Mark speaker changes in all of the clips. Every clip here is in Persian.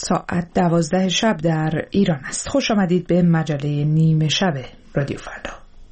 Speaker 1: ساعت 12 شب در ایران است. خوش آمدید به مجله نیمه شب رادیو فردا.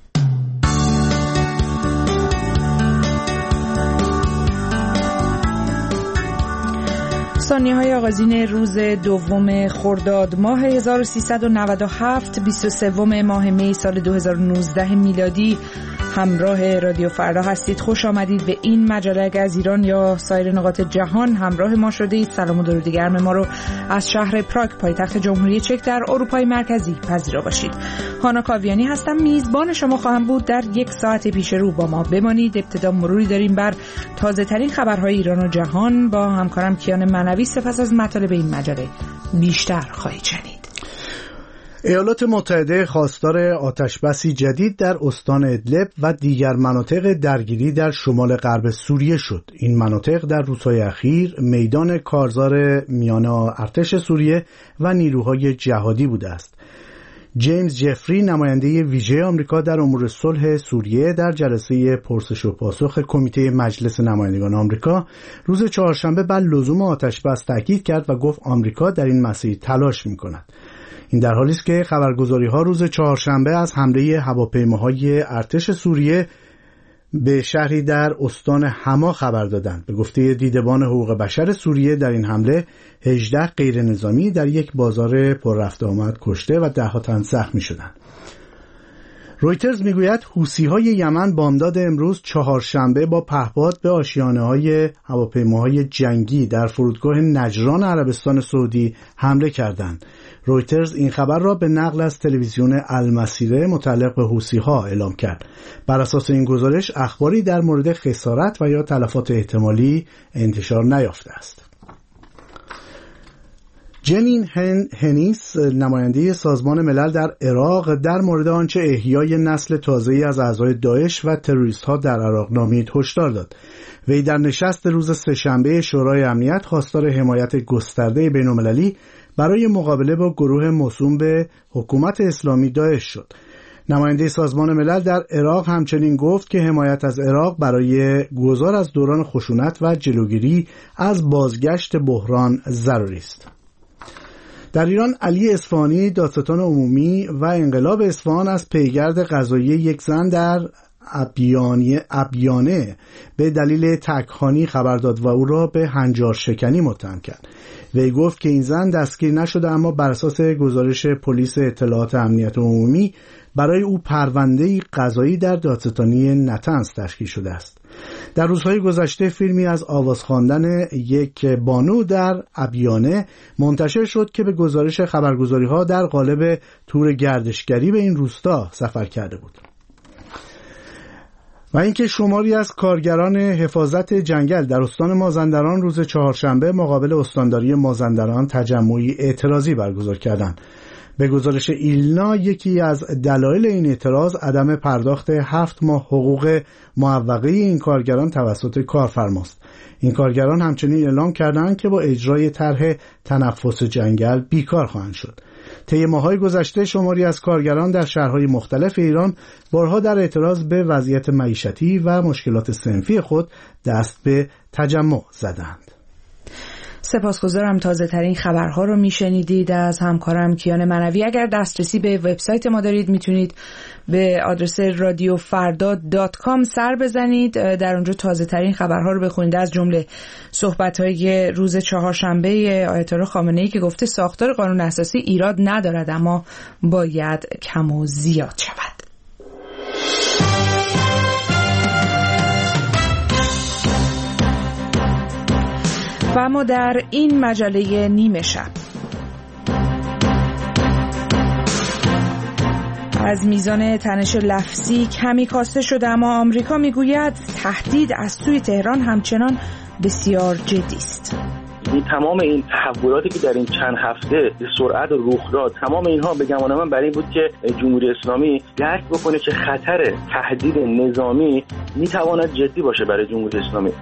Speaker 1: ثانیه‌های آغازین روز دوم خرداد ماه 1397 23 ماه می سال 2019 میلادی همراه رادیو فردا هستید. خوش آمدید به این مجله. اگر از ایران یا سایر نقاط جهان همراه ما شده اید، سلام و درود گرم ما رو از شهر پراگ پایتخت جمهوری چک در اروپای مرکزی پذیرا باشید. هانا کاویانی هستم، میزبان شما خواهم بود. در یک ساعت پیش رو با ما بمانید. ابتدا مروری داریم بر تازه ترین خبرهای ایران و جهان با همکارم کیان منوی. سپس از مطالب این مجله بیشتر خواهید شنید.
Speaker 2: ایالات متحده خواستار آتشبسی جدید در استان ادلب و دیگر مناطق درگیری در شمال غرب سوریه شد. این مناطق در روزهای اخیر میدان کارزار میان ارتش سوریه و نیروهای جهادی بوده است. جیمز جفری، نماینده ویژه آمریکا در امور صلح سوریه، در جلسه پرسش و پاسخ کمیته مجلس نمایندگان آمریکا روز چهارشنبه بر لزوم آتشبس تاکید کرد و گفت آمریکا در این مسیر تلاش می‌کند. این در حالی است که خبرگزاری‌ها روز چهارشنبه از حمله هواپیماهای ارتش سوریه به شهری در استان حما خبر دادند. به گفته دیدبان حقوق بشر سوریه در این حمله 18 غیر نظامی در یک بازار پر رفت آمد کشته و 10 تن زخمی شدند. رویترز میگوید حوثی‌های یمن بامداد امروز چهارشنبه با پهپاد به آشیانه‌های هواپیماهای جنگی در فرودگاه نجران عربستان سعودی حمله کردند. رویترز این خبر را به نقل از تلویزیون المسیره متعلق به حوثی‌ها اعلام کرد. بر اساس این گزارش اخباری در مورد خسارت و یا تلفات احتمالی انتشار نیافته است. جنین هنیس، نماینده سازمان ملل در عراق، در مورد آنچه احیای نسل تازه‌ای از اعضای داعش و تروریست‌ها در عراق نامید هشدار داد. وی در نشست روز سه‌شنبه شورای امنیت خواستار حمایت گسترده بین‌المللی برای مقابله با گروه موسوم به حکومت اسلامی داعش شد. نماینده سازمان ملل در عراق همچنین گفت که حمایت از عراق برای گذار از دوران خشونت و جلوگیری از بازگشت بحران ضروری است. در ایران، علی اصفهانی، دادستان عمومی و انقلاب اصفهان از پیگرد قضایی یک زن در ابیانه به دلیل تک‌هانی خبر داد و او را به هنجار شکنی متهم کرد. وی گفت که این زن دستگیر نشده، اما بر اساس گزارش پلیس اطلاعات امنیت عمومی برای او پرونده‌ای قضایی در دادستانی نطنز تشکیل شده است. در روزهای گذشته فیلمی از آواز خواندن یک بانو در ابیانه منتشر شد که به گزارش خبرگزاری‌ها در قالب تور گردشگری به این روستا سفر کرده بود. و اینکه شماری از کارگران حفاظت جنگل در استان مازندران روز چهارشنبه مقابل استانداری مازندران تجمعی اعتراضی برگزار کردند. به گزارش ایلنا، یکی از دلایل این اعتراض عدم پرداخت 7 ماه حقوق معوقه این کارگران توسط کارفرماست. این کارگران همچنین اعلام کردند که با اجرای طرح تنفس جنگل بیکار خواهند شد. طی ماه‌های گذشته شماری از کارگران در شهرهای مختلف ایران بارها در اعتراض به وضعیت معیشتی و مشکلات صنفی خود دست به تجمع زدند.
Speaker 1: سپاسگزارم. تازه ترین خبرها رو میشنیدید از همکارم کیان منوی. اگر دسترسی به وبسایت ما دارید میتونید به آدرس radiofarda.com سر بزنید. در اونجا تازه ترین خبرها رو بخونید، از جمله صحبت‌های روز چهارشنبه آیت الله خامنه‌ای که گفته ساختار قانون اساسی ایراد ندارد اما باید کم و زیاد شود. و اما در این مجله نیمه شب از میزان تنش لفظی کمی کاسته شده، اما آمریکا میگوید تهدید از سوی تهران همچنان بسیار جدی است.
Speaker 3: تمام این تحولاتی که در این چند هفته به سرعت رخ داد، تمام اینها به گمان من برای این بود که جمهوری اسلامی درک بکنه که خطر تهدید نظامی میتواند جدی باشه برای جمهوری اسلامی.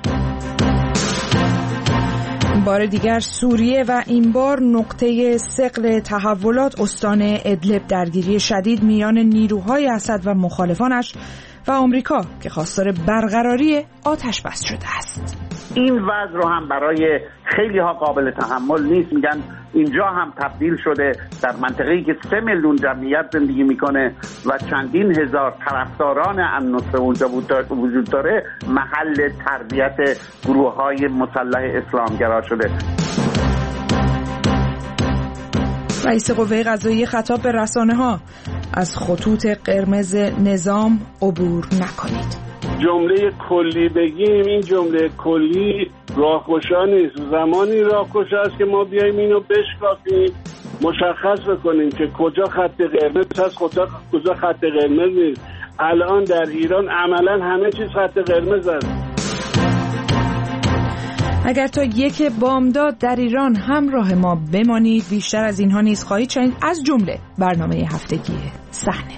Speaker 1: بار دیگر سوریه و این بار نقطه ثقل تحولات استان ادلب، درگیری شدید میان نیروهای اسد و مخالفانش و آمریکا که خواستار برقراری آتش بس شده است.
Speaker 4: این وضع رو هم برای خیلی ها قابل تحمل نیست. میگن اینجا هم تبدیل شده در منطقه‌ای که 3 میلیون جمعیت زندگی میکنه و چندین هزار طرفداران النصره اونجا وجود داره، محل تربیت گروه‌های مسلح اسلامگرا شده.
Speaker 1: رئیس قوه قضاییه خطاب به رسانه‌ها: از خطوط قرمز نظام عبور نکنید.
Speaker 5: جمله کلی بگیم، این جمله کلی راهگشا نیست. زمانی راهگشا است که ما بیایم اینو بشکافیم، مشخص بکنیم که کجا خط قرمز هست، کجا خط قرمز نیست. الان در ایران عملا همه چیز خط قرمز است.
Speaker 1: اگر تا 1 بامداد در ایران همراه ما بمانید، بیشتر از اینها نیز خواهید شنید، از جمله برنامه هفتگی صحنه.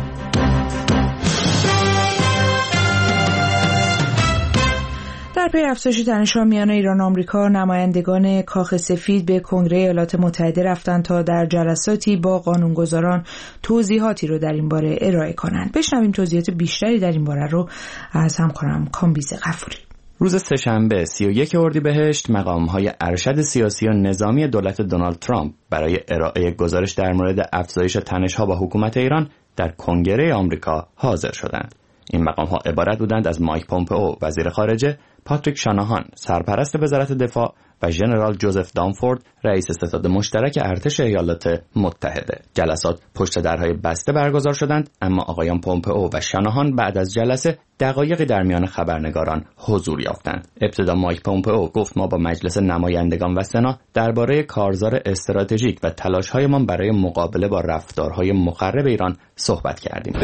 Speaker 1: در پی افزایش تنش‌ها میان ایران و آمریکا، نمایندگان کاخ سفید به کنگره ایالات متحده رفتند تا در جلساتی با قانونگذاران توضیحاتی رو در این باره ارائه کنند. بشنویم توضیحات بیشتری در این باره رو از همکارم کامبیز غفوری.
Speaker 6: روز سه‌شنبه 31 اردیبهشت مقام‌های ارشد سیاسی و نظامی دولت دونالد ترامپ برای ارائه گزارش در مورد افزایش تنش‌ها با حکومت ایران در کنگره آمریکا حاضر شدند. این مقام‌ها عبارت بودند از مایک پومپئو وزیر خارجه، پاتریک شاناهان سرپرست وزارت دفاع و ژنرال جوزف دانفورد رئیس ستاد مشترک ارتش ایالات متحده. جلسات پشت درهای بسته برگزار شدند، اما آقایان پومپئو و شاناهان بعد از جلسه دقایقی در میان خبرنگاران حضور یافتند. ابتدا مایک پومپئو گفت: ما با مجلس نمایندگان و سنا درباره کارزار استراتژیک و تلاش‌هایمان برای مقابله با رفتارهای مخرب ایران صحبت کردیم.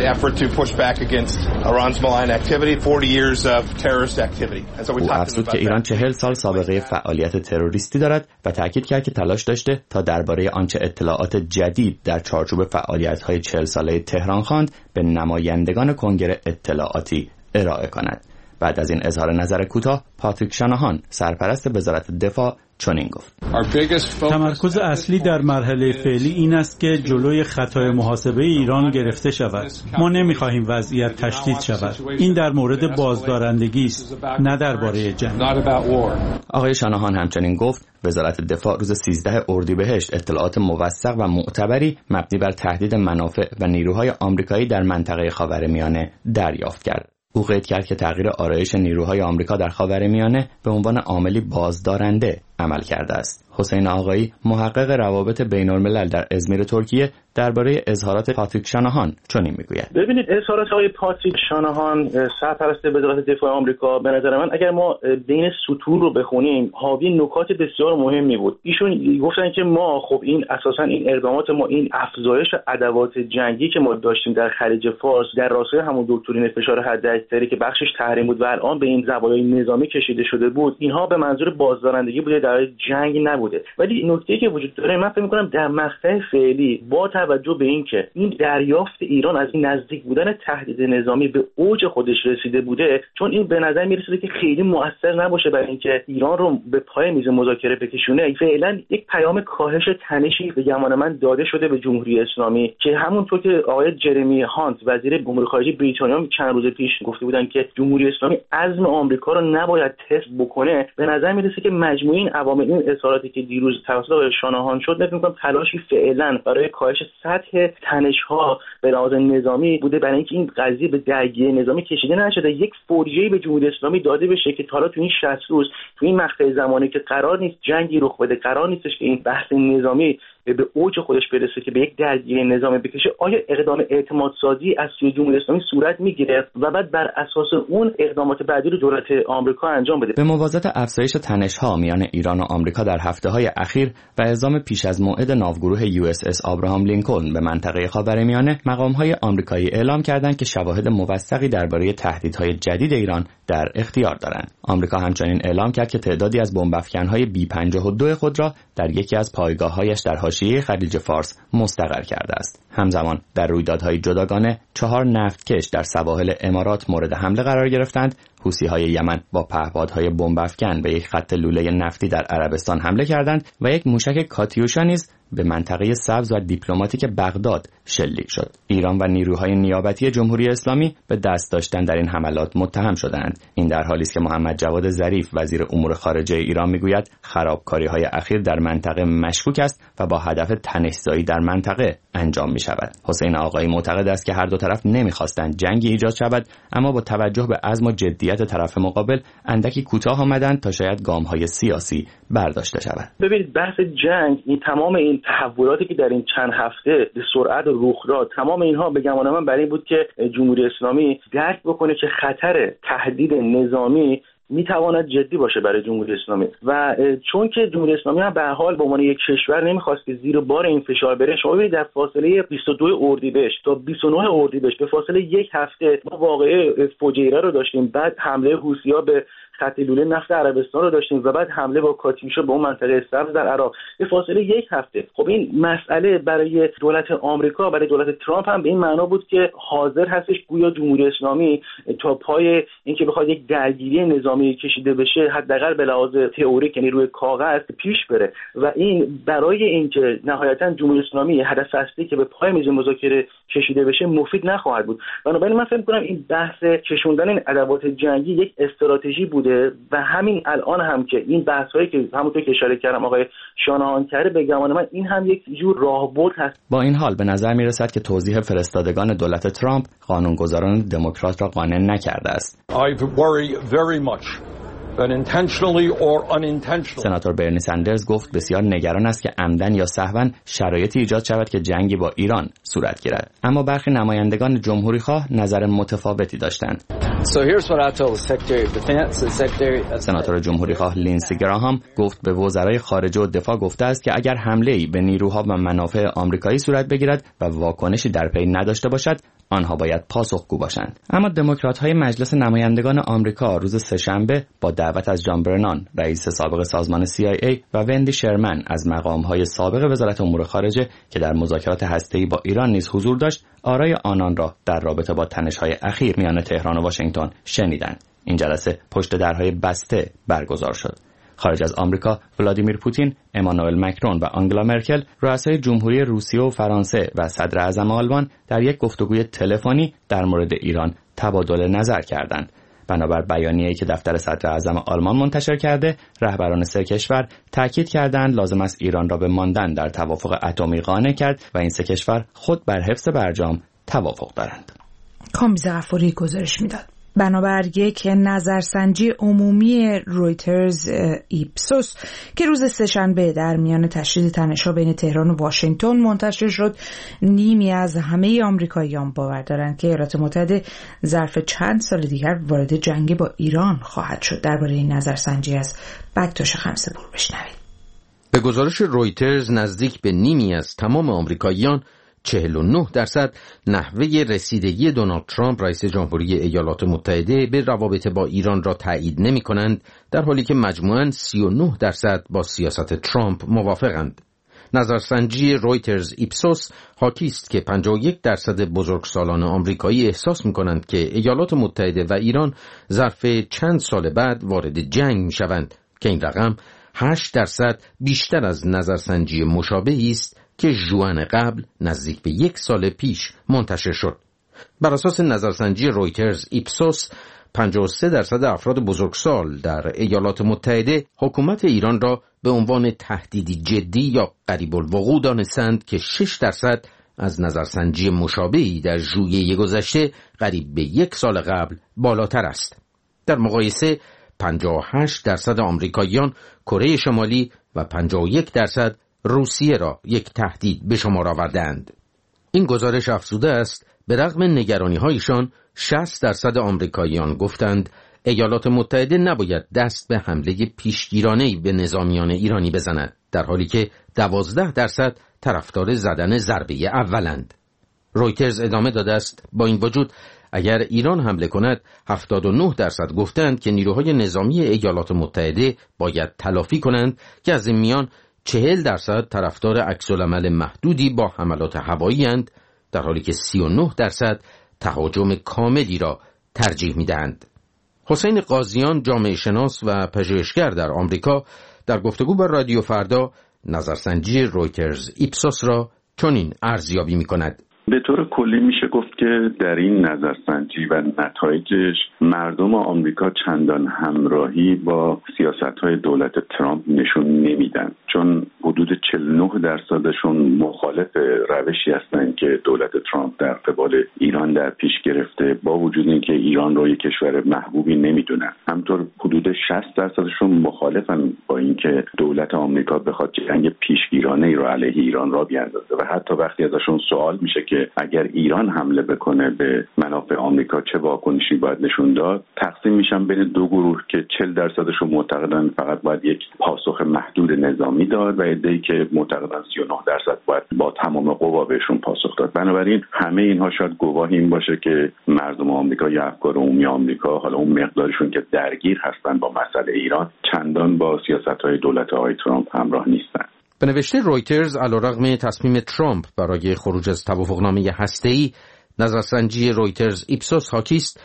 Speaker 6: او افزود که ایران 40 سال سابقه فعالیت تروریستی دارد و تاکید کرد که تلاش داشته تا درباره آنچه اطلاعات جدید در چارچوب فعالیت‌های 40 ساله تهران خواند به نمایندگان کنگره اطلاعاتی ارائه کند. بعد از این اظهار نظر کوتاه، پاتریک شاناهان سرپرست وزارت دفاع چنین گفت:
Speaker 7: تمرکز اصلی در مرحله فعلی این است که جلوی خطای محاسبه ایران گرفته شود. ما نمی‌خواهیم وضعیت تشدید شود. این در مورد بازدارندگی است، نه درباره جنگ.
Speaker 6: آقای شاناهان همچنین گفت: وزارت دفاع روز 13 اردیبهشت اطلاعات موثق و معتبری مبنی بر تهدید منافع و نیروهای آمریکایی در منطقه خاورمیانه دریافت کرد. او قید کرد که تغییر آرایش نیروهای آمریکا در خاورمیانه به عنوان عاملی بازدارنده عمل کرده است. حسین آقایی، محقق روابط بین‌الملل در ازمیر ترکیه، درباره اظهارات پاتریک شاناهان چنین میگوید:
Speaker 3: ببینید، اظهارات آقای پاتریک شاناهان سرپرست وزارت دفاع آمریکا به نظر من اگر ما بین سطور رو بخونیم حاوی نکات بسیار مهمی بود. ایشون گفتن که ما خب این اساسا این اقدامات ما، این افزایش ادوات جنگی که ما داشتیم در خلیج فارس در راستای همون دکترین فشار حداکثری که بخشش تحریم بود و الان به این زوایای نظامی کشیده شده بود، اینها به منظور بازدارندگی بوده، در جنگ نبوده. ولی نکته‌ای که وجود داره، من فکر می‌کنم در مقطع فعلی با توجه به اینکه این دریافت ایران از این نزدیک بودن تهدید نظامی به اوج خودش رسیده بوده، چون این به نظر میرسه که خیلی مؤثر نباشه برای اینکه ایران رو به پای میز مذاکره بکشونه، فعلا یک پیام کاهش تنشی به گمان من داده شده به جمهوری اسلامی که همونطور که آقای جرمی هانت وزیر امور خارجه بریتانیا چند روز پیش گفته بودن که جمهوری اسلامی عزم آمریکا رو نباید تست بکنه، به نظر میرسه که مجموعه این عوامل، این اظهاراتی که دیروز توسط آقای شاناهان شد، فکر می‌کنم تلاشی فعلا برای کاهش سطح تنش‌ها به لحاظ نظامی بوده، برای اینکه این قضیه به درگیری نظامی کشیده نشده، یک فوریه‌ای به جمهوری اسلامی داده بشه که حالا تو این 60 روز، تو این مقطع زمانی که قرار نیست جنگی رخ بده، قرار نیستش که این بحث نظامی به اوج خودش برسه که به یک درگیری نظامی بکشه، آیا اقدام اعتماد سازی از سوی جمهوری اسلامی صورت میگیره و بعد بر اساس اون اقدامات بعدی رو دولت آمریکا انجام بده.
Speaker 6: به موازات افزایش تنش‌ها میان ایران و آمریکا در هفته‌های اخیر و اعزام پیش از موعد ناوگروه USS آبراهام لینکلن به منطقه خاورمیانه، مقام‌های آمریکایی اعلام کردند که شواهد موثقی درباره تهدیدهای جدید ایران در اختیار دارند. آمریکا همچنین اعلام کرد که تعدادی از بمب‌افکن‌های B-52 خود را در یکی از پایگاه‌هایش در حاشیه خلیج فارس مستقر کرده است. همزمان در رویدادهای جداگانه 4 نفتکش در سواحل امارات مورد حمله قرار گرفتند. حوثی‌های یمن با پهپادهای بمب‌افکن به یک خط لوله نفتی در عربستان حمله کردند و یک موشک کاتیوشا نیز به منطقه سبز و دیپلماتیک بغداد شلیک شد. ایران و نیروهای نیابتی جمهوری اسلامی به دست داشتن در این حملات متهم شدند. این در حالی است که محمد جواد ظریف وزیر امور خارجه ایران میگوید خرابکاری‌های اخیر در منطقه مشکوک است و با هدف تنش‌زایی در منطقه انجام می‌شود. حسین آقایی معتقد است که هر دو طرف نمی‌خواستند جنگی ایجاد شود، اما با توجه به عزم و جدیت طرف مقابل اندکی کوتاه آمدند تا شاید گام‌های سیاسی برداشته شود.
Speaker 3: ببینید بحث جنگ، این تمام این تحولاتی که در این چند هفته به سرعت رخ داد، تمام اینها به گمان من برای این بود که جمهوری اسلامی درک بکنه که خطر تهدید نظامی میتواند جدی باشه برای جمهوری اسلامی و چون که جمهوری اسلامی هم به هر حال به عنوان یک کشور نمیخواست که زیر بار این فشار بره. شما ببینید در فاصله 22 اردیبهشت تا 29 اردیبهشت به فاصله یک هفته ما واقعه فجیره رو داشتیم، بعد حمله حوثی‌ها به خط لوله نفت عربستان رو داشتیم و بعد حمله با کاتیوشا به اون منطقه سبز در عراق به فاصله یک هفته. خب این مسئله برای دولت آمریکا، برای دولت ترامپ هم به این معنا بود که حاضر هستش گویا جمهوری اسلامی تا پای اینکه بخواد یک درگیری نظامی کشیده بشه حداقل به لحاظ تئوریک، یعنی روی کاغذ، پیش بره و این برای اینکه نهایتا جمهوری اسلامی هدف اصلی که به پای میز مذاکره کشیده بشه مفید نخواهد بود. بنابراین من فکر می‌کنم این بحث کشوندن این ادوات جنگی یک استراتژی بوده و همین الان هم که این بحث‌هایی که همونطور که اشاره کردم آقای شانهان کرده، به گمان من این هم یک جور راهبرد هست.
Speaker 6: با این حال به نظر می‌رسد که توضیح فرستادگان دولت ترامپ قانونگذاران دموکرات را قانع نکرده است. سناتور برنی سندرز گفت بسیار نگران است که عمدن یا سهواً شرایطی ایجاد شود که جنگی با ایران صورت گیرد، اما برخی نمایندگان جمهوری خواه نظر متفاوتی داشتند. سناتور جمهوری خواه لینسی گراهام گفت به وزرای خارجه و دفاع گفته است که اگر حمله‌ای به نیروها و منافع آمریکایی صورت بگیرد و واکنشی در پی نداشته باشد، آنها باید پاسخگو باشند. اما دموکرات‌های مجلس نمایندگان آمریکا روز سه‌شنبه با دعوت از جان برنان، رئیس سابق سازمان CIA و وندی شرمن از مقام‌های سابق وزارت امور خارجه که در مذاکرات هسته‌ای با ایران نیز حضور داشت، آرای آنان را در رابطه با تنش‌های اخیر میان تهران و واشنگتن شنیدند. این جلسه پشت درهای بسته برگزار شد. خارج از آمریکا، ولادیمیر پوتین، امانوئل مکرون و آنگلا مرکل، رؤسای جمهوری روسیه و فرانسه و صدر اعظم آلمان در یک گفتگوی تلفنی در مورد ایران تبادل نظر کردند. بنابر بیانیه‌ای که دفتر صدر اعظم آلمان منتشر کرده، رهبران سه کشور تاکید کردند لازم است ایران را به ماندن در توافق اتمی قانع کرد و این سه کشور خود بر حفظ برجام توافق دارند.
Speaker 1: کامیز غفوری گزارش میداد. بنابر یک نظرسنجی عمومی رویترز ایپسوس که روز سه‌شنبه در میان تشدید تنش‌ها بین تهران و واشنگتن منتشر شد، نیمی از همه آمریکاییان باور دارند که ایالات متحده ظرف چند سال دیگر وارد جنگ با ایران خواهد شد. درباره این نظرسنجی از بکتاش خمسه‌پور بشنوید.
Speaker 8: به گزارش رویترز نزدیک به نیمی از تمام آمریکاییان 49% نحوه رسیدگی دونالد ترامپ رئیس جمهوری ایالات متحده به روابط با ایران را تایید نمی کنند، در حالی که مجموعاً 39% با سیاست ترامپ موافقند. نظرسنجی رویترز ایپسوس حاکی است که 51% بزرگسالان آمریکایی احساس می کنند که ایالات متحده و ایران ظرف چند سال بعد وارد جنگ می شوند، که این رقم 8% بیشتر از نظرسنجی مشابهی است که ژوئن قبل نزدیک به 1 سال پیش منتشر شد. بر اساس نظرسنجی رویترز ایپسوس 53% افراد بزرگسال در ایالات متحده حکومت ایران را به عنوان تهدیدی جدی یا قریب الوقوع دانستند که 6% از نظرسنجی مشابهی در ژوئیه گذشته قریب به 1 سال قبل بالاتر است. در مقایسه 58% آمریکاییان کره شمالی و 51% روسیه را یک تهدید به شمار آوردند. این گزارش افزوده است به رغم نگرانی‌هایشان 60% آمریکاییان گفتند ایالات متحده نباید دست به حمله پیشگیرانه‌ای به نظامیان ایرانی بزند، در حالی که 12% طرفدار زدن ضربه اولند. رویترز ادامه داده است با این وجود اگر ایران حمله کند 79% گفتند که نیروهای نظامی ایالات متحده باید تلافی کنند، که از این میان 40% طرفدار عکس‌العمل محدودی با حملات هوایی اند، در حالی که 39% تهاجم کاملی را ترجیح می‌دهند. حسین قاضیان، جامعه شناس و پژوهشگر در آمریکا، در گفتگو با رادیو فردا نظرسنجی رویترز ایپسوس را چنین ارزیابی می‌کند:
Speaker 9: به طور کلی میشه گفت که در این نظرسنجی و نتایجش مردم آمریکا چندان همراهی با سیاست‌های دولت ترامپ نشون نمیدن، چون حدود 49%شون مخالف روشی هستند که دولت ترامپ در قبال ایران در پیش گرفته، با وجود اینکه ایران رو یک کشور محبوبی نمیدونن. همطور حدود 60%شون مخالفن با اینکه دولت آمریکا بخواد جنگ پیشگیرانه‌ای رو علیه ایران را بیاندازه و حتی وقتی ازشون سوال میشه که اگر ایران حمله بکنه به منافع آمریکا چه واکنشی باید نشون داد، تقسیم میشن بین دو گروه که 40%شون معتقدن فقط باید یک پاسخ محدود نظامی داد و عده‌ای که معتقدن 39% باید با تمام قوا بهشون پاسخ داد. بنابراین همه اینها شاید گواه این باشه که مردم آمریکا یا افکار عمومی آمریکا، حالا اون مقدارشون که درگیر هستن با مسئله ایران، چندان با سیاست‌های دولت آقای ترامپ همراه نیستن.
Speaker 8: به نوشته رویترز، علیرغم تصمیم ترامپ برای خروج از توافقنامه هسته‌ای، نظرسنجی رویترز ایپسوس حاکی است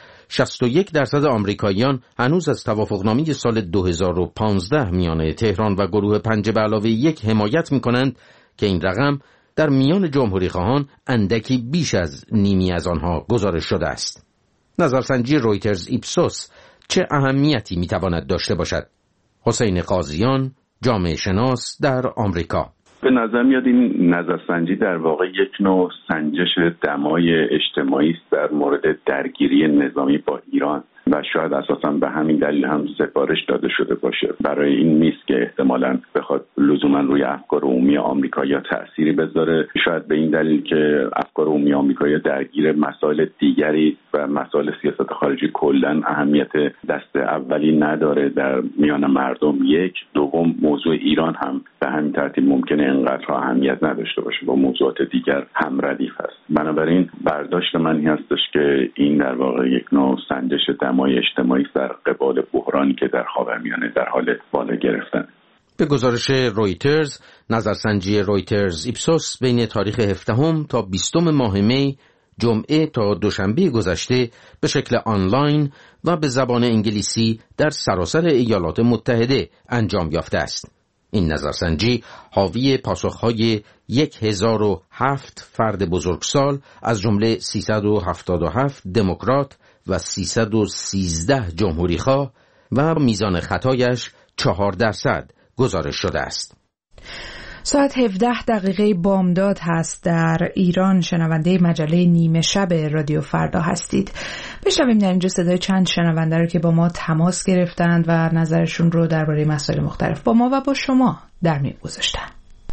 Speaker 8: 61% آمریکاییان هنوز از توافقنامه سال 2015 میان تهران و گروه 5+1 حمایت می‌کنند که این رقم در میان جمهوری‌خواهان اندکی بیش از نیمی از آنها گزارش شده است. نظرسنجی رویترز ایپسوس چه اهمیتی می‌تواند داشته باشد؟ حسین قاضیان، جامعه شناس در آمریکا:
Speaker 9: به نظر میاد این نظرسنجی در واقع یک نوع سنجش دمای اجتماعی است در مورد درگیری نظامی با ایران و شاید اساساً به همین دلیل هم سفارش داده شده باشه. برای این نیست که احتمالاً بخواد لزوما روی افکار عمومی آمریکا یا تأثیری بذاره، شاید به این دلیل که افکار عمومی آمریکا درگیر مسائل دیگری و مسائل سیاست خارجی کلاً اهمیت دست اولی نداره در میان مردم. یک، دوم، موضوع ایران هم به همین ترتیب ممکنه اینقدر اهمیت نداشته باشه، با موضوعات دیگر هم ردیف است. بنابراین برداشت من این هستش که این در واقع یک نوع سنجش دمای اجتماعی در قبال بحرانی که در خاورمیانه در حال بالا گرفتن.
Speaker 8: به گزارش رویترز، نظرسنجی رویترز ایپسوس بین تاریخ 17 تا 20 ماه می، جمعه تا دوشنبه گذشته به شکل آنلاین و به زبان انگلیسی در سراسر ایالات متحده انجام یافته است. این نظرسنجی حاوی پاسخهای 1007 فرد بزرگسال از جمله 377 دموکرات و 313 جمهوریخواه و میزان خطایش 4% گزارش شده است.
Speaker 1: ساعت 17 بامداد هست در ایران. شنونده مجله نیمه شب رادیو فردا هستید. بشنویم در اینجا صدای چند شنونده رو که با ما تماس گرفتند و نظرشون رو درباره مسائل مختلف با ما و با شما در میون گذاشتن.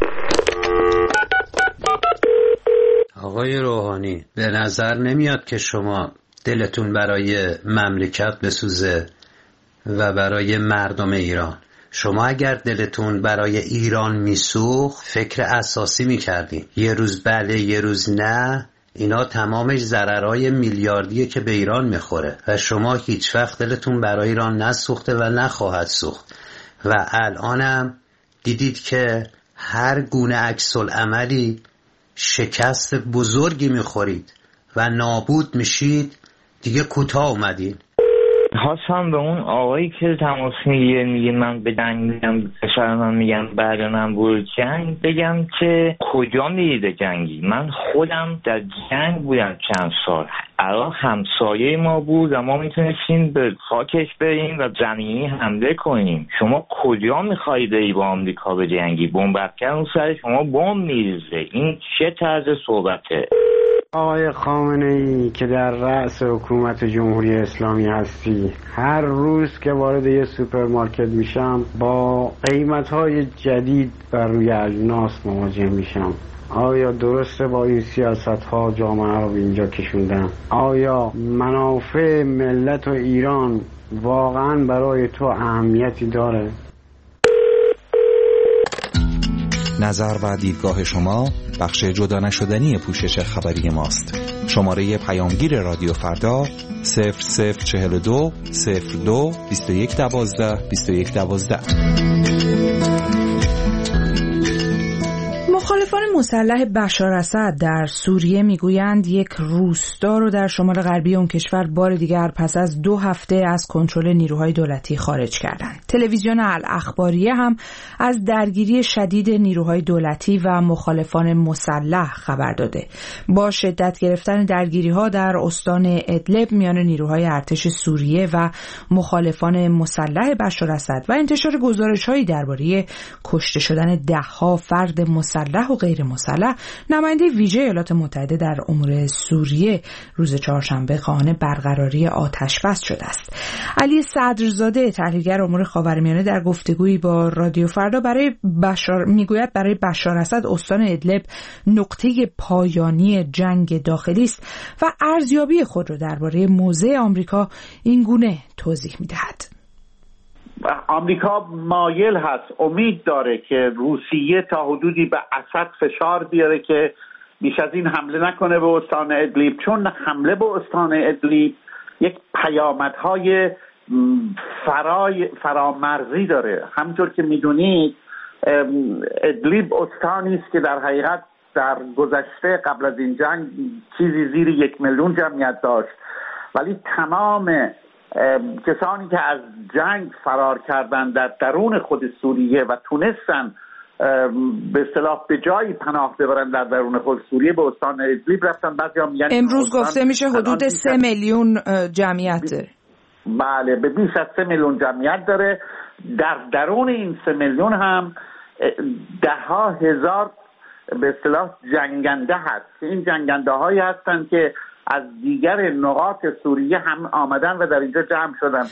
Speaker 10: آقای روحانی، به نظر نمیاد که شما دلتون برای مملکت بسوزه و برای مردم ایران. شما اگر دلتون برای ایران میسوخت فکر اساسی میکردین. یه روز بله یه روز نه، اینا تمامش ضررهای میلیاردیه که به ایران میخوره و شما هیچ وقت دلتون برای ایران نسوخته و نخواهد سوخت. و الانم دیدید که هر گونه عکس‌العملی شکست بزرگی میخورید و نابود میشید. دیگه کوتاه اومدین.
Speaker 11: خواستم به اون آقایی که تماس میگه من به جنگ میگم، پسر من میگم بعد من برو جنگ، بگم که کجا میرید جنگی؟ من خودم در جنگ بودم چند سال. عراق همسایه ما بود و ما میتونستیم به خاکش بریم و زمینی حمله کنیم. شما کجا میخوایی بری با آمریکا به جنگی؟ بمبافکن اون سر شما بمب میریزه. این چه طرز صحبته؟
Speaker 12: آقای خامنه‌ای که در رأس حکومت جمهوری اسلامی هستی، هر روز که وارد یه سوپرمارکت میشم با قیمت‌های جدید بر روی اجناس مواجه میشم. آیا درسته با این سیاست‌ها جامعه رو به اینجا کشوندن؟ آیا منافع ملت و ایران واقعاً برای تو اهمیتی داره؟
Speaker 13: نظر و دیدگاه شما بخش جدا نشدنی پوشش خبری ماست. شماره پیامگیر رادیو فردا 0042 02 2112 2112.
Speaker 1: مخالفان مسلح بشار اسد در سوریه میگویند یک روستا رو در شمال غربی اون کشور بار دیگر پس از 2 هفته از کنترل نیروهای دولتی خارج کردند. تلویزیون الاخباریه هم از درگیری شدید نیروهای دولتی و مخالفان مسلح خبر داده. با شدت گرفتن درگیری‌ها در استان ادلب میان نیروهای ارتش سوریه و مخالفان مسلح بشار اسد و انتشار گزارش‌هایی درباره کشته شدن ده‌ها فرد مسلح و غیر مسلح، نماینده ویژه ایالات متحده در امور سوریه روز چهارشنبه خواهان برقراری آتش‌بس شده است. علی صدرزاده تحلیلگر امور خاورمیانه در گفتگویی با رادیو فردا میگوید برای بشار اسد استان ادلب نقطه پایانی جنگ داخلی است و ارزیابی خود را درباره موضع آمریکا این گونه توضیح می‌دهد.
Speaker 4: آمریکا مایل هست، امید داره که روسیه تا حدودی به اسد فشار بیاره که بیش از این حمله نکنه به استان ادلیب، چون حمله به استان ادلیب یک پیامدهای فرامرزی داره. همونطور که میدونید ادلیب استانی است که در حقیقت در گذشته قبل از این جنگ چیزی زیر 1 میلیون جمعیت داشت، ولی تمام کسانی که از جنگ فرار کردند در درون خود سوریه و تونستن به اصطلاح به جایی پناه ببرن در درون خود سوریه به استان ادلیب رفتن. بعضی هم میگن
Speaker 1: امروز گفته میشه حدود 3 میلیون جمعیت داره.
Speaker 4: بله، به بیش از 3 میلیون جمعیت داره. در درون این 3 میلیون هم 10,000 به اصطلاح جنگنده هست. این جنگنده هایی هستند که از دیگر نقاط سوریه هم آمدن و در اینجا جمع شدن.